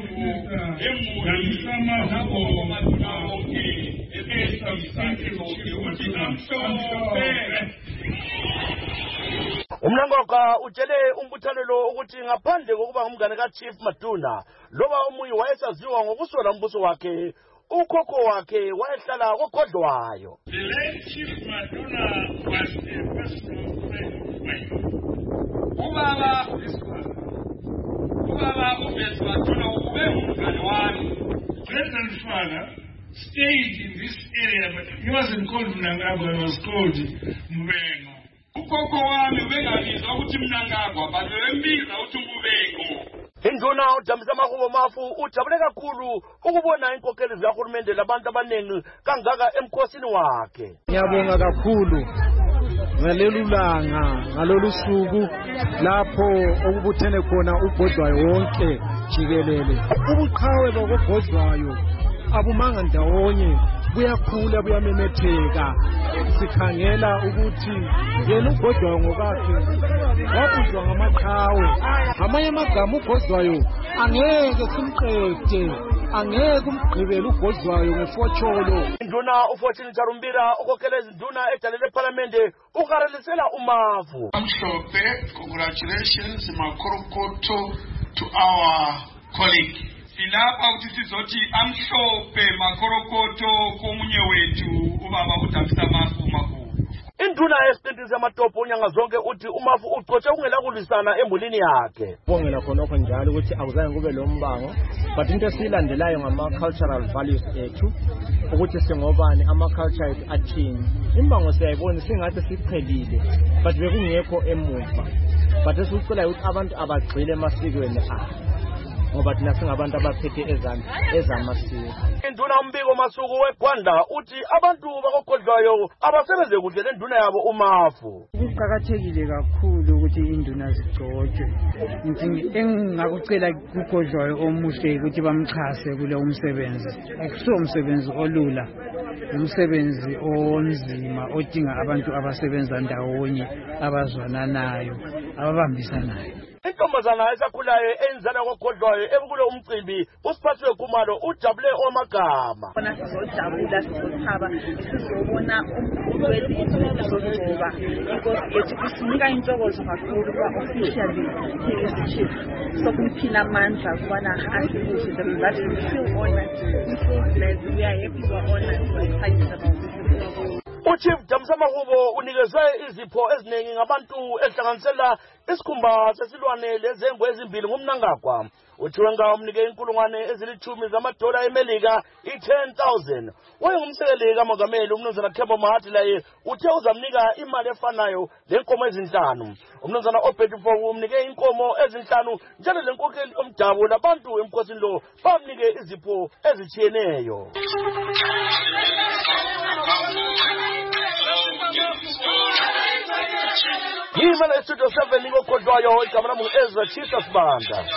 uMnangagwa utshele umbuthanelo ukuthi ngaphandle kokuba ngumngane kaChief Maduna loba omunye wayesaziwa ngokusola umbuso wakhe, ukhokho wakhe wayehlala kogodlwayo. The late Chief Maduna was a personal friend of mine. Ubaba uVezi Maduna ubengumngane wami. President father stayed in this area, but he wasn't called Mnangagwa, he was called Mbengo. Ukhokho wami ubengabizwa ukuthi Mnangagwa, but bembiza ukuthi Mbengo. Induna uDamisa Mafu ujabule kakhulu ukubona inkokheli zikahulumende labantu abaningi kangaka emkhosini wakhe. Ngiyabonga kakhulu ngalolu langa ngalolu suku lapho okubuthene khona uGodwayo wonke jikelele. Ubuqhawe bokuGodwayo abumanga ndawonye buyakhula buyamemetheka. Sikhangela ukuthi yena uGodwayo ngokakhe wabuzwa ngamaqhawe. Amanye amagama uGodwayo angeke simqede, angeke umgqibele uGodwayo ngefotsholo. Induna uFortune Charumbira ukhokhela izinduna edalele eParliamente ukarelisela uMafu. Amhlophe, congratulations Makorokoto to our colleague. Silapha ukuthi sizothi amhlophe Makorokoto komunye wethu ubaba uDamisa Mafu. Induna yesiqinti samatopo unyanga zonke uthi uMafu ucotshe ungela kulisana embulini yakhe. Bongela khonokho njalo ukuthi akuzange kube lo mbango, but into esilandelayo ngama-cultural values ethu ukuthi singobani, ama-culture ethu athini. Imbango siyayibona singathi siqhelile but bekungekho emuva, but esikucelayo ukuthi abantu abagxile emasikweni abo ngoba thina singabantu abaphethe ezamasiko. Induna umbiko Masuku weGwanda uthi abantu bakoGodwayo abasebenze kuhle lenduna yabo uMafu. Kuqakathekile kakhulu ukuthi induna zigcotshwe. Engingakucela kuGodwayo omuhle ukuthi bamxhase kule umsebenzi. Akusiwo umsebenzi olula, umsebenzi onzima odinga abantu abasebenza ndawonye, abazwananayo, ababambisanayo. Intombazana esakhulayo enzana koGodwayo ebukule umcimbi usiphathiwe Khumalo ujabule omagama. Bona sizojabula sizothaba sizobona umkhulu sizogcoba inkosi yethu isinika intokozo kakhulu kuba officially he is the chief. So kumphila amandla kubana asibuze that we feel honored, we feel blessed, we are happy, we are honored, we are excited about this. Uchief Damisa Mahubo unikezwe izipho eziningi ngabantu ehlanganisela isikhumba sesilwane lezengwe ezimbili ngumnangagwa. Uthiwenga umnike inkulungwane ezilithumi zamadola eMelika i-10,000. Wayengumsekeli kamongameli umnumzana Kembo Mahati laye uthe uzamnika imali efanayo lenkomo ezinhlanu. Umnumzana Obedifo umnike inkomo ezinhlanu njalo lenkokheli omdabu labantu emkhosini lo bamnike izipho ezitshiyeneyo. Yimele Studio 7 niko Kodwayo igama lami Ezra Chisa Sibanda.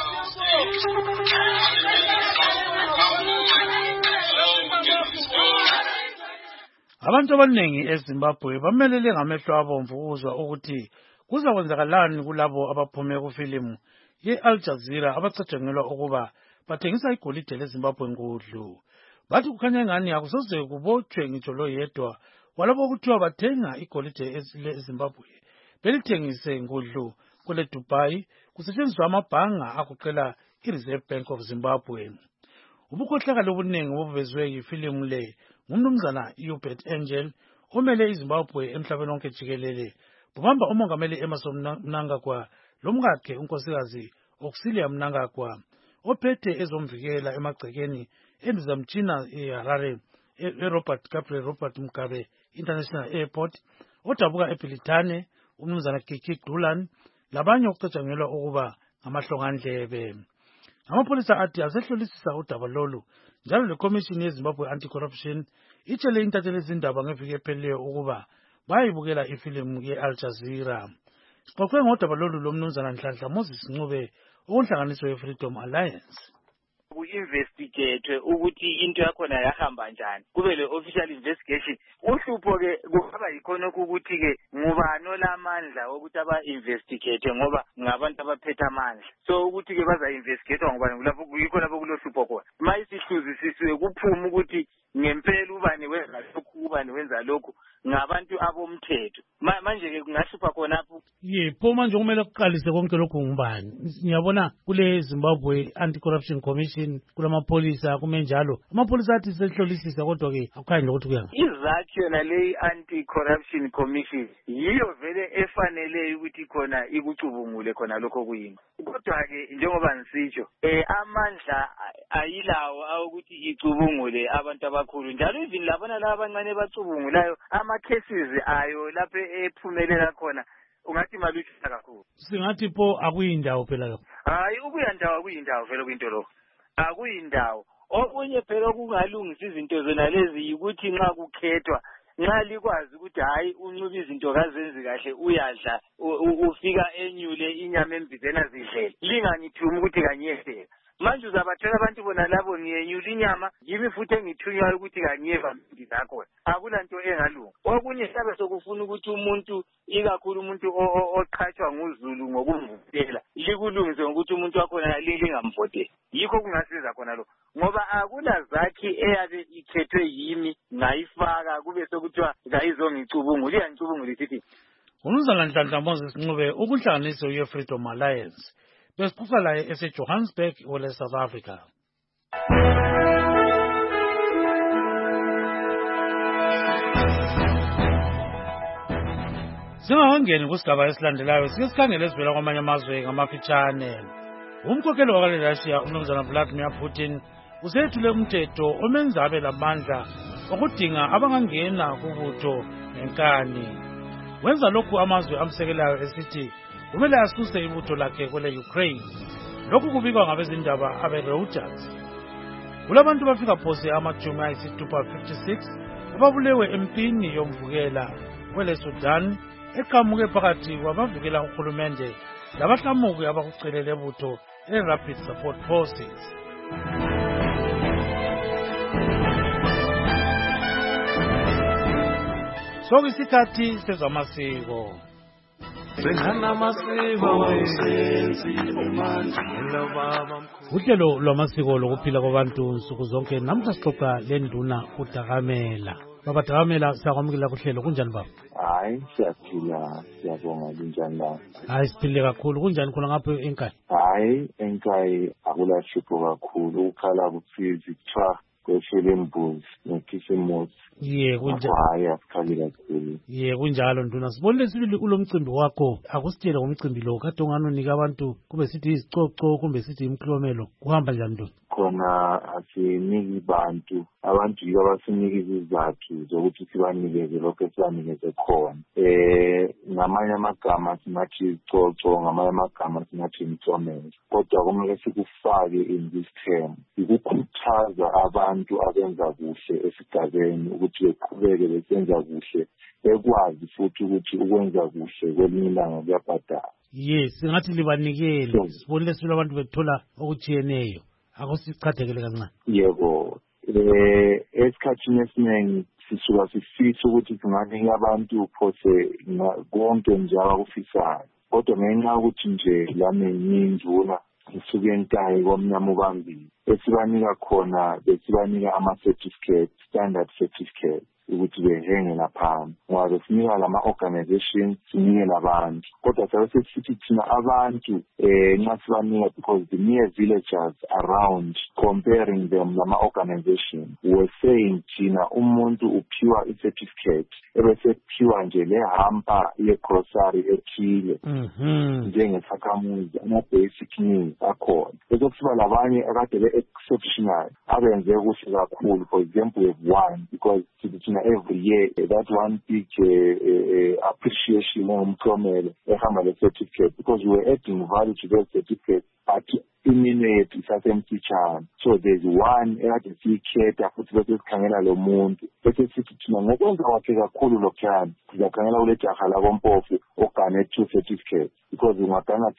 Abantu abaningi eZimbabwe bamelele ngamehlo abomvu ukuzwa ukuthi kuzakwenzakalani kulabo abaphume kufilimu ye-Al Jazeera abacatshangelwa ukuba bathengisa igolide leZimbabwe ngudlu. Bathi kukhanya ngani akusoze kubotshwe ngitsho lo yedwa walabo kuthiwa bathenga igolide leZimbabwe belithengise ngudlu kule Dubai kusetshenziswa amabhanga akuqela i-Reserve Bank of Zimbabwe. Ubukhohlakalo obuningi obuvezwe yifilimu le ngumnumzana Hubert Angel omele iZimbabwe emhlabeni wonke jikelele bubamba umongameli Emmerson Mnangagwa lomkakhe unkosikazi Auxilia Mnangagwa ophethe ezomvikela emagcekeni endizamtshina eHarare eRobert Gabriel Robert Mugabe International Airport odabuka eBrithani umnumzana Kiki Dulan labanye okucatshangelwa ukuba ngamahlongandlebe. Amapolisa athi asehlolisisa udaba lolu njalo leCommission yeZimbabwe Anti-Corruption itshele intatheli ezindaba ngeviki ephelileyo ukuba bayibukela ifilimu ye-Al Jazeera. Sixoxe ngodaba lolu lomnumzana Nhlanhla Moses Ncube okunhlanganiso ye-Freedom Alliance. Ku-investigate ukuthi into yakhona yahamba njani kube le official investigation. Uhlupho ke kungaba yikhonokho ukuthi ke ngubani olamandla ukuthi aba-investigate ngoba ngabantu abaphethe amandla, so ukuthi ke baza-investigate ngobani yikho lapho kulohlupho khona. Ma isihluzisisiwe kuphume ukuthi ngempela ubani wenza lokhu ubani wenza lokhu ngabantu abomthetho, manje ke kungahlupha khonapho. Pho manje kumele kuqalise konke lokhu ngubani? Ngiyabona kule Zimbabwe Anti-Corruption Commission kulamapolisa kumenjalo amapolisa athi sehlolisisa kodwa ke akukhanyi lokuthi kuyanga. Izakhi yona le Anti-Corruption Commission yiyo vele efanele ukuthi khona ikucubungule khona lokho kuyini. Kodwa ke njengoba ngisitsho amandla ayilawo ukuthi icubungule abantu abakhulu njalo even labona laba abancane bacubungulayo ama cases ayo lapho ephumelela khona ungathi malutshisa kakhulu. Singathi pho akuyindawo phela lokho. Hayi ukuyindawo kuyindawo vele kwinto lo. Akuyindawo. Okunye phela kungalungisa izinto zona lezi ukuthi nxa kukhethwa nxa likwazi ukuthi hayi uncuba izinto kazenzi kahle uyadla ufika enyule inyama embizena zidlela lingangithumi ukuthi kanyesela manje uzabathola abantu bona labo ngiyenyula inyama yimi futhi engithunywayo ukuthi kanyeva ngizakho akulanto engalunga okunye sabe sokufuna ukuthi umuntu ikakhulu umuntu oqhatshwa nguZulu ngokumvutela likulungise ukuthi umuntu wakhona lingamvotela yikho kungasiza khona lo ngoba akulazakhi eyabe ikhethwe yimi ngayifaka kube sokuthiwa ngayizongicubungula iyangicubungula isithi Umnumzana Nhlanhla Moses Ncube ukuhlanganisa ye-Freedom Alliance besixoxa laye eseJohannesburg ole South Africa. Singakangeni kusigaba esilandelayo sike sikhangele esivela kwamanye amazwe ngamafitshane. Umkhokheli wakwaRussia uMnumzana Vladimir Putin usethule umthetho omenza abe lamandla okudinga abangangena kubutho ngenkani. Wenza lokhu amazwe amsekelayo esithi kumele asuse ibutho lakhe kwele Ukraine. Lokhu kubikwa ngabezindaba abe-Reuters. Kulabantu bafika phose amajumi ayisithupha 56 ababulewe empini yomvukela kwele Sudan eqhamuke phakathi kwabavikela uhulumende labahlamuki abakucelele ibutho e-Rapid Support Forces. Sokuyisikhathi sezamasiko. Uhlelo lwamasiko lokuphila kwabantu nsuku zonke namhla sixoxa lenduna uDakamela. Baba Dakamela siyakwamukela kuhlelo kunjani baba? Hayi siyaphila siyabonga kunjani la? Hayi siphile kakhulu kunjani khona ngapho eNkayi? Hayi eNkayi akulahlupho kakhulu ukhala kufizi kuthiwa kweshele imbuzi nekhisimusi. Ye kunjalo. Hayi asikhali kakhulu. Ye kunjalo nduna sibonile sibili ulomcimbi wakho akusitshele ngomcimbi lo kade unganonika abantu kube sithi izicoco kumbe sithi imklomelo kuhamba njani nduna? Khona asiniki abantu yibo abasinika izizathu zokuthi sibanikeze lokho esibanikeze khona. Ngamanye amagama singathi izicoco ngamanye amagama singathi imklomelo kodwa kumele sikufake in this term ukukhuthaza abantu abenza kuhle esigabeni ukuthi beqhubeke besenza kuhle bekwazi futhi ukuthi ukwenza kuhle kwelinye ilanga kuyabhadala. Yes singathi libanikele sibonile sibili abantu bethola okutshiyeneyo akusichathekele kancane. Yebo esikhathini esiningi sisuka sifisa ukuthi singanika abantu phose konke nje abakufisayo kodwa ngenxa ukuthi nje lami nginduna ngisuke eNkayi komnyama ubambili esibanika khona besibanika ama-certificate standard certificate ukuthi behenge lapha ngoba sinika lama organization sinike labantu kodwa sabe sesithi thina abantu nxa sibanika because the near villagers around comparing them lama organization were saying thina umuntu uphiwa i-certificate ebese kuphiwa nje le hamper ye-grocery ethile njengesakhamuzi ama-basic needs akhona bese kusiba labanye akade be-exceptional abenze kuhle kakhulu for example we have one because thina every year that one big appreciation umklomelo ehamba le certificate because we were adding value to those certificates but iminute isasemfitshane so there's one ekade siyikhetha futhi bese sikhangela lo muntu bese sithi thina ngokwenza kwakhe kakhulu lokhuyana sizakhangela kule jaha lakompofu ogane 2 certificates because ungagana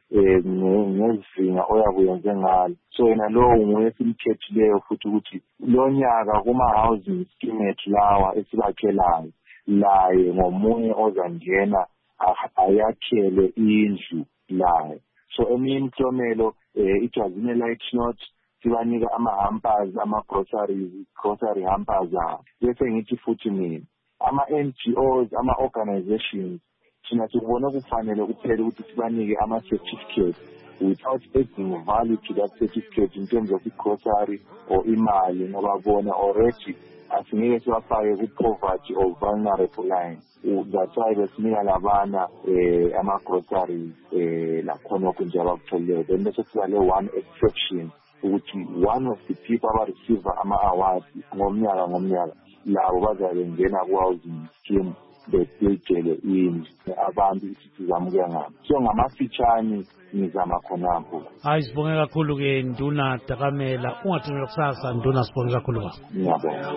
2 ngezinga oyabuyenze ngalo so yena lo nguye simkhethileyo futhi ukuthi lo nyaka kuma-housing scheme lawa esibakhelayo laye ngomunye ozangena ayakhele indlu laye so eminye imklomelo it was in a light note sibanika ama-hampers ama-grocery hampers bese ngithi futhi mina ama-NGOs ama-organizations thina sikubona kufanele kuphela ukuthi sibanike ama-certificate without adding value to that certificate in terms of grocery or imali ngoba bona already asingeke siwafake ku-poverty or vulnerable line that's why besinika labana ama-groceries lakhonokho nje abakutholeleyo then bese kuba le one exception ukuthi one of the people abareceive ama-awards ngomnyaka labo bazabe ngena ku-housing scheme bebhejele ini abantu sizamukela ngabo. So ngamafitshane ngizama khonapho. Hayi sibonge kakhulu-ke Nduna Dakamela, ungathini kusasa Nduna, sibonge kakhulu baba. Ngiyabonga.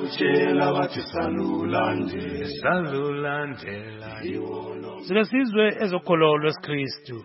Sike sizwe ezokholo lwesikristu.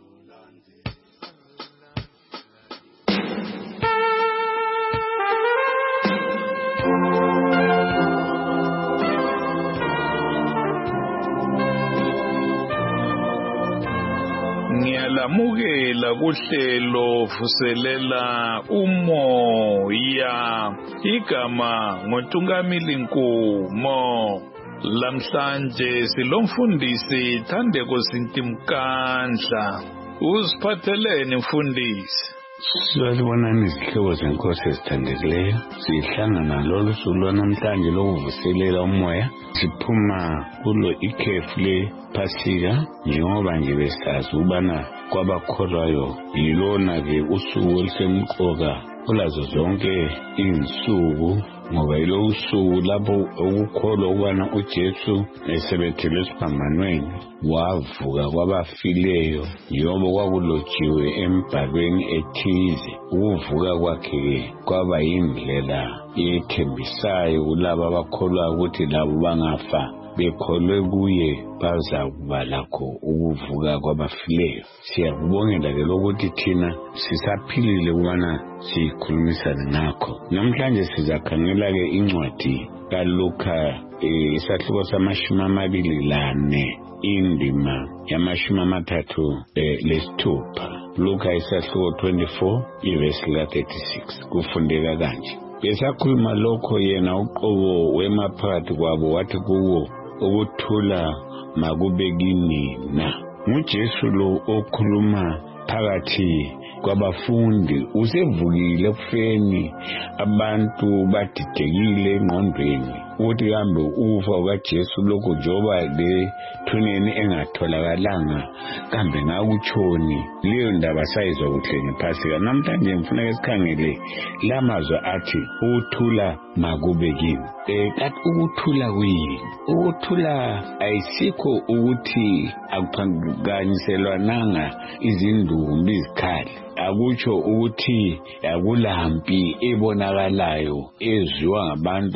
Ngiyalamukela kuhlelo vuselela umoya, igama ngoNtungamili Nkumo. Lamhlanje silomfundisi Thandeko Sintimkandla. Uziphatheleni mfundisi? Salibonani izihlobo zenkosi ezithandekileyo, sihlangana lolu suku lwanamhlanje lokuvuselela umoya. Siphuma kulo ikhefu lePhasika njengoba nje besazi ukubana kwabakholwayo yilona-ke usuku olusemqoka kulazo zonke izinsuku, ngoba yilo usuku lapho ukukholwa ukubana uJesu esebethele esiphambanweni wavuka kwabafileyo njengoba kwakulotshiwe embhalweni ethize. Ukuvuka kwakhe kwaba yindlela ethembisayo kulabo abakholwa ukuthi labo bangafa bekholwe kuye bazakuba lakho ukuvuka kwabafileyo. Siyakubongela-ke lokuthi thina sisaphilile ukubana sikhulumisane ngakho. Namhlanje sizakhangela-ke incwadi kaLuka isahluko sama24 indima ya36. Luka isahluko 24 ivesi la36 kufundeka kanje. Besakhuluma lokho yena uqobo wema phakathi kwabo wathi kuwo, ukuthula makube kini na. NguJesu lo okhuluma phakathi kwabafundi, usevukile ekufeni, abantu badidekile engqondweni ukuthi kambe ufa ukaJesu lokho njengoba le thuneni engatholakalanga kambe ngakutshoni. Leyo ndaba sayizwa kuhle ngePhasika. Namhlanje ngifuna esikhangele lamazwi athi ukuthula makube kini. Kanti ukuthula kuyini? Ukuthula ayisikho ukuthi akuphanganyiselwananga izindumbi izikhali, akutsho ukuthi akulampi ebonakalayo ezwiwa ngabantu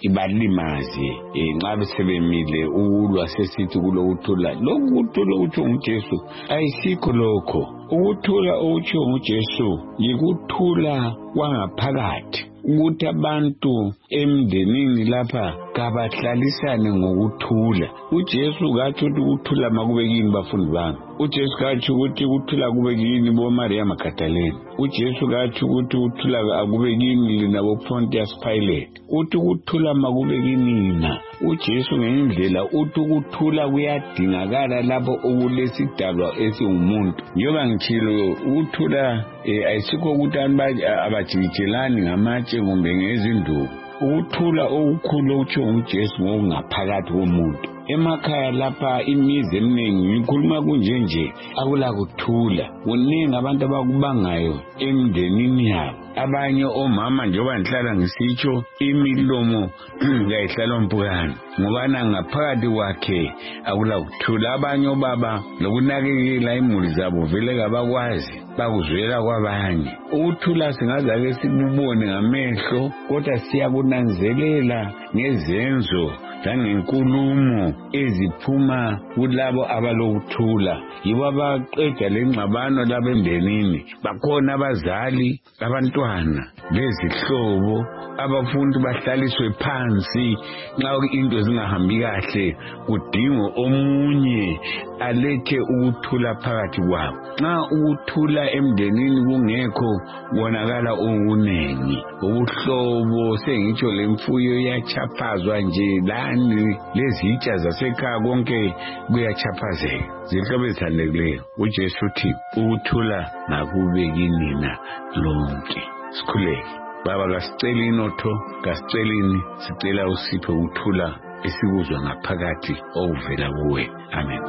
ibalimaze nxa besebemile ukulwa sesithi kulokuthula. Lokhu kuthula okutsho nguJesu ayisikho lokho. Ukuthula okutsho nguJesu yikuthula kwangaphakathi, ukuthi abantu emndenini lapha kabahlalisane ngokuthula. UJesu kathi ukuthi ukuthula makube kini bafundi bami. UJesu kathi ukuthi ukuthula kube kini boMaria Magdalene. UJesu kathi ukuthi ukuthula akube kini lina boPontius Pilate. Uthi ukuthula makube kinina. UJesu ngendlela uthi ukuthula kuyadingakala lapho okulesidalwa esingumuntu. Njengoba ngitshilo ukuthula ayisikho ukuthi abajikijelani ngamatshe kumbe ngezinduku. Ukuthula okukhulu okutsho nguJesu ngokungaphakathi komuntu. Emakhaya lapha imizi eminingi ngikhuluma kunjenje akula kuthula. Kuningi abantu abakubangayo emndenini yabo. Abanye omama njengoba ngihlala ngisitsho imilomo kayihlala mpukane ngobana ngaphakathi kwakhe akula kuthula. Abanye obaba lokunakekela imuli zabo vele kabakwazi, bakuzwela kwabanye. Ukuthula singazake sikubone ngamehlo kodwa siyakunanzelela ngezenzo zangenkulumo eziphuma kulabo abalokuthula. Yibo abaqeda lengxabano labo emndenini. Bakhona abazali, abantwana, lezihlobo, abafundi bahlaliswe phansi nxa into zingahambi kahle, kudingwe omunye alethe ukuthula phakathi kwabo. Nxa ukuthula emndenini kungekho kubonakala okunengi. Ubuhlobo sengitsho lemfuyo iyachaphazwa nje, lani lezitsha zasekhaya konke kuyachaphazeka. Zihlobo ezithandekileyo, uJesu uthi ukuthula makube kinina lonke. Sikhuleke. Baba, kasicela inotho, kasiceleni, sicela usiphe ukuthula esikuzwa ngaphakathi okuvela kuwe. Amen.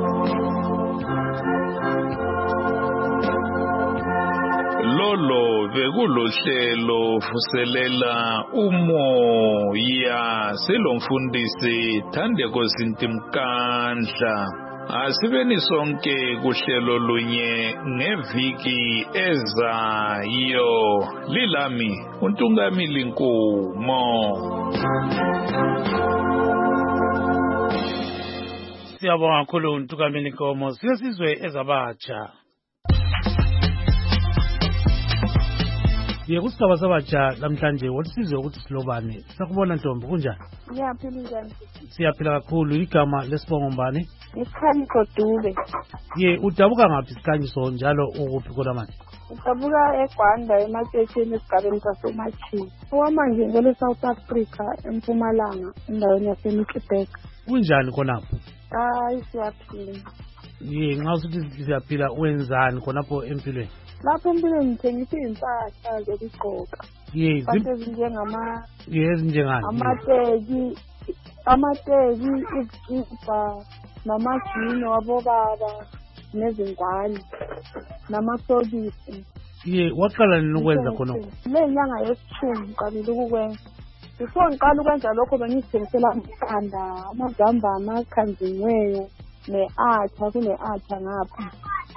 Lolo bekulohlelo vuselela umoya selomfundisi Thandeko Sintimkandla. Asibeni sonke kuhlelo lunye ngeviki ezayo. Lilami uNtungamili Nkumo. Siyabonga kakhulu uNtungamili Nkomo. Siyesizwe ezabatsha. Kusigaba sabatsha namhlanje wasizwe ukuthi silobane. Sakubona Ntombi kunjani? Ngiyaphila njani? Siyaphila kakhulu. Igama lesibongo mbani? Ikhanyiso Dube. Udabuka ngaphi Sikhanyiso njalo ukuphi kodwa manje? Udabuka eGwanda ematshetheni esigabeni saseMachini. Owamanje ngole South Africa eMpumalanga endaweni yaseMikibek. Kunjani khonapho? Siyaphila. Nxa usithi siyaphila wenzani khonapho empilweni? Lapho empilweni ngithengisa impahla zokugqoka. Ezinjengama ezinjengani? Amateki, izikipa, namajini wabobaba, nezingwane, namasokisi. Waqala nini ukwenza khonokho? Le nyanga yesithumi kabili ukukwenza. Before ngiqala ukwenza lokho bengithengisela amaqanda, amazambane akhanzingiweyo, ne-atha, kune-atha ngapha.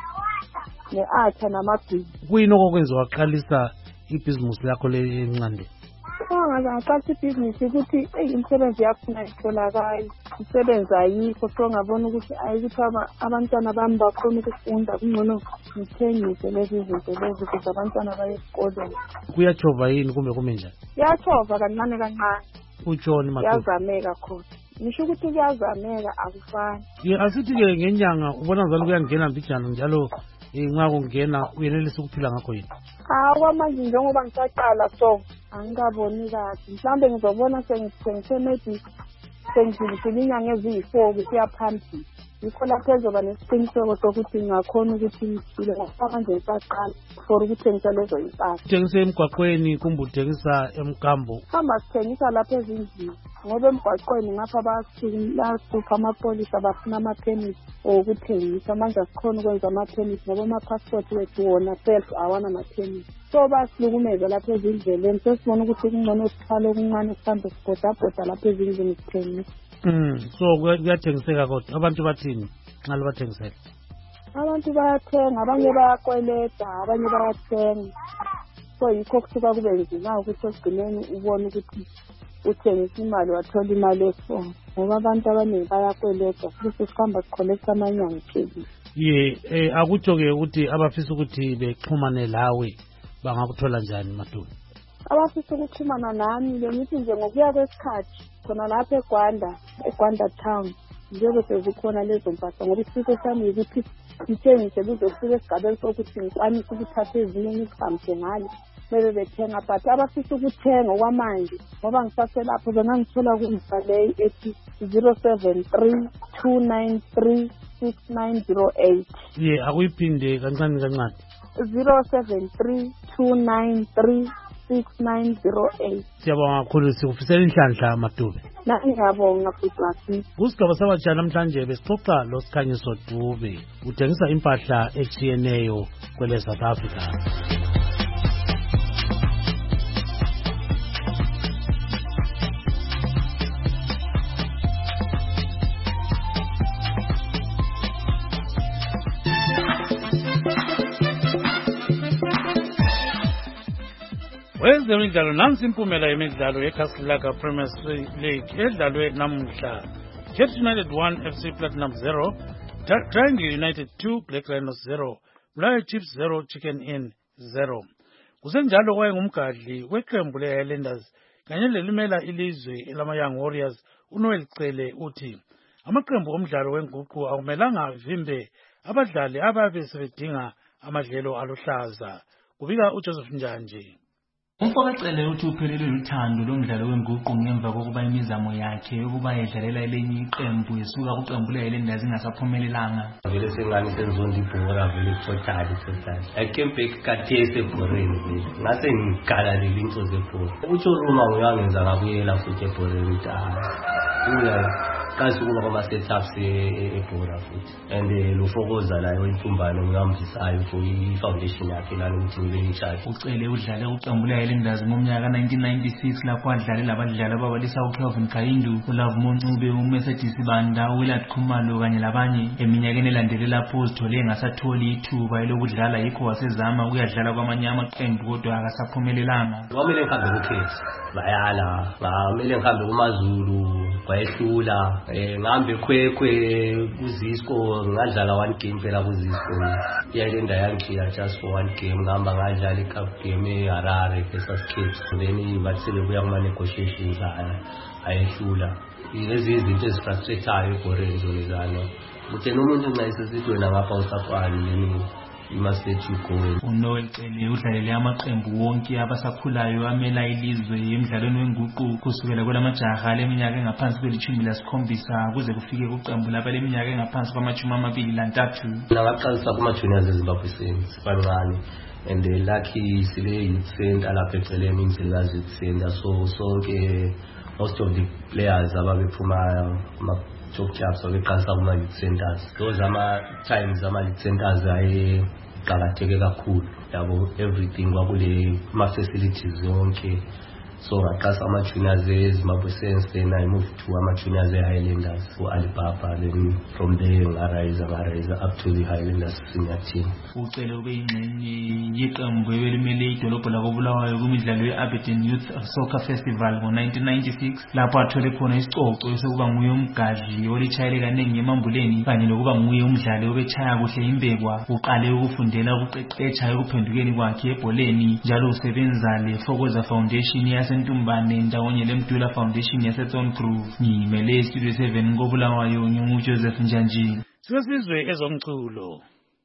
Ne-atha namabhizi. Kuyini okwenza waqalisa ibhizinisi lakho lencane? Ngaze ngaqalisa ibhizinisi ukuthi imisebenzi yakhona itholakala. Imisebenzi ayikho, so ngabona ukuthi ayikuthi abantwana bami bakhona ukufunda kungcono ngithengise lezi zinto lezi ukuze abantwana baye esikoleni. Kuyachova yini kumbe kume njani? Kuyachova kancane kancane. Utshoni makhulu? Kuyazameka khona. Ngisho ukuthi kuyazameka akufani. Asithi-ke ngenyanga ubona zalo kuyangena mbijana njalo nxa kungena uyenelisa ukuphila ngakho yini? Kwamanje njengoba ngisaqala so angikaboni kahle. Mhlawumbe ngizobona sengithengise maybe sengidlulile inyanga eziyi-4 kusiya phambili. Yikho lapho ezoba nesiqiniseko sokuthi ngingakhona ukuthi ngiphile ngoba manje ngisaqala for ukuthengisa lezo impahla. Uthengisa emgwaqweni kumbe uthengisa emkambo? Hamba sithengisa lapho ezindlini ngoba emgwaqweni ngapha bayahlupha amapolisa bafuna amaphemisi okuthengisa. Manje asikhona ukwenza amaphemisi ngoba ama-passport wethu wona self awana amaphemisi. So basihlukumeza lapho ezindleleni sesibona ukuthi kungcono sithwale okuncane sihambe sibhodabhoda lapho ezindlini sithengisa. So kuyathengiseka kodwa abantu bathini nxa libathengisela? Abantu bayathenga, abanye bayakweleta, abanye bayathenga. So yikho kusuka kube nzima ukuthi esigcineni ubone ukuthi uthengisa imali wathola imali efona ngoba abantu abaningi bayakweleta futhi sihamba sikholektha amanyanga phezulu. Akutsho-ke ukuthi abafisa ukuthi bexhumane lawe bangakuthola njani Maduna? Abafisa ukuxhumana nami bengithi nje ngokuya kwesikhathi khona lapha eGwanda town njengoba sezikhona lezo mpahla ngoba isifo sami ukuthi ngithengise kuzofika esigabeni sokuthi ngikwanise ukuthatha ezinye ngizihambise ngalo bebe bethenga. But abafisa ukuthenga okwamanje ngoba ngisaselapho zona ngithola kumva ethi 073-293-6908. Akuyiphinde kancane kancane. 073-293-6908. Siyabonga kakhulu, sikufisela inhlanhla Madube. Ngiyabonga futhi. Kusigaba sabatsha namhlanje besixoxa lo Sikhanyiso Dube uthengisa impahla etshiyeneyo kwele South Africa. Wezemidlalo nansi impumela yemidlalo yeCastlelaga Premier League edlalwe namuhla. Cape United 1 FC Platinum 0, Triangle United 2 Black Rhinos 0, Blair Chiefs 0 Chicken Inn 0. Kusenjalo wayengumgadli weqembu le-Highlanders kanye lelimela ilizwe elama-Young Warriors uNoel Cele uthi amaqembu omdlalo wenguqu akumelanga vimbe abadlali ababe sebedinga amadlelo aluhlaza. Kubika uJoseph Njanje. Umfokacele uthi uphelelwe luthando lomdlalo wenguqu ngemva kokuba imizamo yakhe yokuba yedlalela elinye iqembu esuka kuqembu le-Highlanders ingasaphumelelanga. Vele sengani senzondi ibhora vele totally. Ekempe kathese ebhoreni vele. Ngase ngigala lelinkco zebhora. Uthi uRoma uyangenza ngabuyela futhi ebhoreni uthi uya siqalisa ukuba kwama-setups ebhora futhi and lufokoza layo intumbane ngikambisayo for i-foundation yakhe lana ukuthi ngibe in-charge. Ucele udlale ucambula elendazi ngomnyaka 1996 lapho adlalela abadlali ababalisa uKelvin Kayindu, uLove Moncube, uMercedes Banda, uWillard Khumalo kanye labanye. Eminyakeni elandelela lapho uzithole engasatholi ithuba elokudlala yikho wasezama ukuyadlala kwamanye amaqembu kodwa akasaphumelelanga. Kwamele ngihambe kukhetha bayala, kwamele ngihambe kumaZulu kwayehlula, ngihambe Khwekhwe kuZisco ngadlala one game phela kuZisco yayilenda yangiya just for one game, ngihamba ngadlala i-cup game eHarare esasikhethu then bathi sebebuya kuma-negotiations ayehlula. Lezi izinto ezifrustratayo ebhoreni zonezana ukuthi nomuntu ungayisesithi wena ngapha usafani nini, you must let you go. uNoel Cele udlalele amaqembu wonke abasakhulayo amela ilizwe emidlalweni wenguqu kusukela kwelamajaha leminyaka engaphansi kweli-17 kuze kufike kuqembu laba leminyaka engaphansi kwama-23. Ngaqalisa kuma-juniors eZimbabwe Saints bancane and lucky sile youth center lapha eceleni Imzilikazi youth center, so sonke most of the players ababephuma ama-top clubs babeqalisa kuma-youth centers. Those ama-times ama-youth centers ayeqakatheke kakhulu yabo, everything kwakule ama-facilities yonke. So ngaqalisa ama-juniors eZimbabwe Saints, then I moved to ama-juniors e-Highlanders for Alibaba, then from there ngarise up to the Highlanders senior team. Ucele ube ingxenye yeqembu ebelimele idolobho lakoBulawayo kumidlalo ye-Aberdeen Youth Soccer Festival ngo-1996 lapho athole khona isicoco sokuba nguye umgadli olitshayele kaningi emambuleni kanye nokuba nguye umdlali obetshaya kuhle imbekwa. Uqale ukufundela ukuqeqetsha ekuphendukeni kwakhe ebholeni, njalo usebenza leFokoza Foundation yasentumbane ndawonye leMdula Foundation yaseThorn Grove. Ngimele Studio 7 koBulawayo, nginguJoseph Njanji. Sisizwe ezomculo.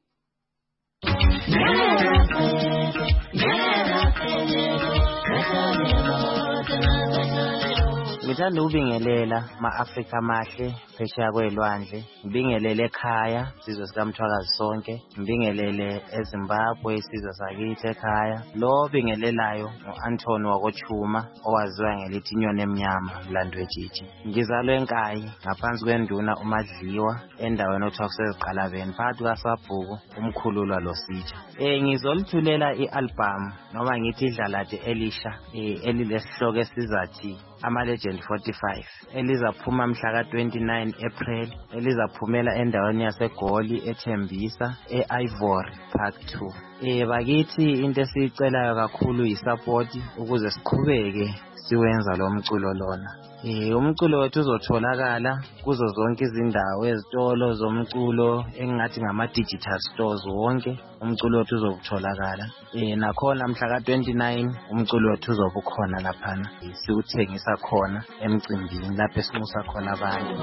Ngithanda ukubingelela ma-Afrika amahle phesheya kwey'lwandle, ngibingelele ekhaya isizwe sikaMthwakazi sonke, ngibingelele eZimbabwe isizwe sakithi ekhaya. Lo bingelelayo ngu-Anthony wakoChuma owaziwa ngelithi Inyoni Emnyama mlando wetshitshi. Ngizalwe eNkayi ngaphansi kwenduna uMadliwa endaweni okuthiwa kuseziqalabeni phakathi kaSabhuku umkhululwa loSitsha. Ngizolithulela i-album noma ngithi idlalade elisha elilesihloko esizathi Ama-Legend 45 elizaphuma mhla ka-29 April, elizaphumela endaweni yaseGoli eThembisa e-Ivory Park 2. Bakithi into esiyicelayo kakhulu yisapoti ukuze siqhubeke siwenza lo mculo lona. Umculo wethu uzotholakala kuzo zonke izindawo, ezitolo zomculo engathi ngama-digital stores wonke. Umculo wethu uzotholakala nakhona mhla ka-29 umculo wethu uzobe ukhona laphana siwuthengisa khona emcimbini lapho esinxusa khona abantu.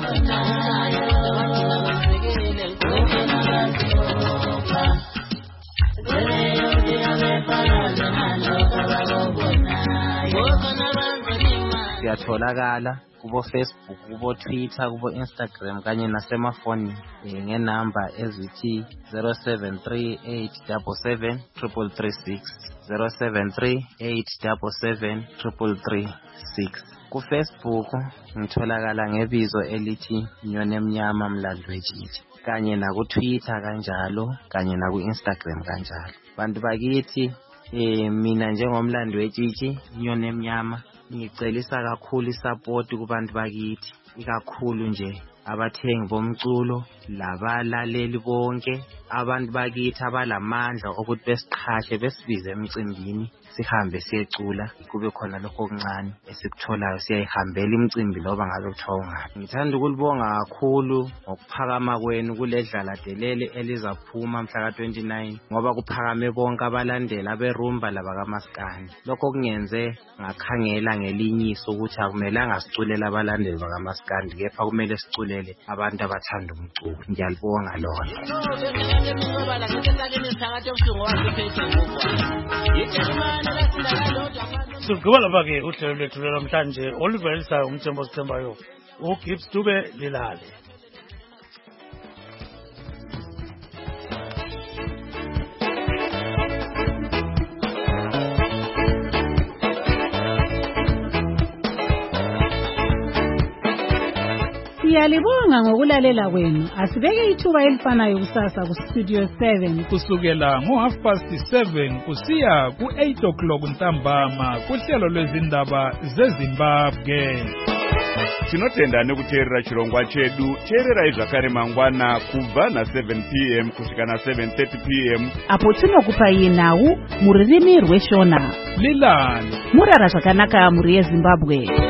Siyatholakala kubo Facebook, kubo Twitter, kubo Instagram kanye nasemafonini ngenamba ezithi 0738773336 0738773336. Ku-Facebook ngitholakala ngebizo elithi Inyoni Emnyama mlando wetshitshi, kanye naku-Twitter kanjalo, kanye naku-Instagram kanjalo. Bantu bakithi mina njengomlando wetshitshi Inyoni Emnyama ngicelisa kakhulu isapoti kubantu bakithi, ikakhulu nje abathengi bomculo, labalaleli bonke, abantu bakithi abalamandla ukuthi besiqhashe besibize emcimbini sihambe siyecula, kube khona lokho okuncane esikutholayo siyayihambela imicimbi loba ngabe kuthiwa ungabi. Ngithanda ukulibonga kakhulu ngokuphakama kwenu kule dlaladelele elizaphuma mhla ka-29 ngoba kuphakame bonke abalandela berumba labakaMaskandi. Lokho kungenze ngakhangela ngelinyiso ukuthi akumelanga siculela abalandeli bakaMaskandi, kepha kumele siculele abantu abathanda umculo. Ngiyalibonga lona. Sigqiba lapha-ke uhlelo lwethu lwanamhlanje oluvelisayo umthembo osithembayo uGibbs Dube Lilale. Siyalibonga ngokulalela kwenu. Asibeke ithuba elifanayo kusasa ku Studio 7 kusukela ngo7:30 kusiya ku8 ntambama kuhlelo lwezindaba zeZimbabwe. Tinotenda nekuteerera chirongwa chedu. Teererai zvakare mangwana kubva na7 p.m. kusvika na7:30 p.m. apo tinokupai nhau mururimi rweShona. Lilani Murara zvakanaka muri yeZimbabwe.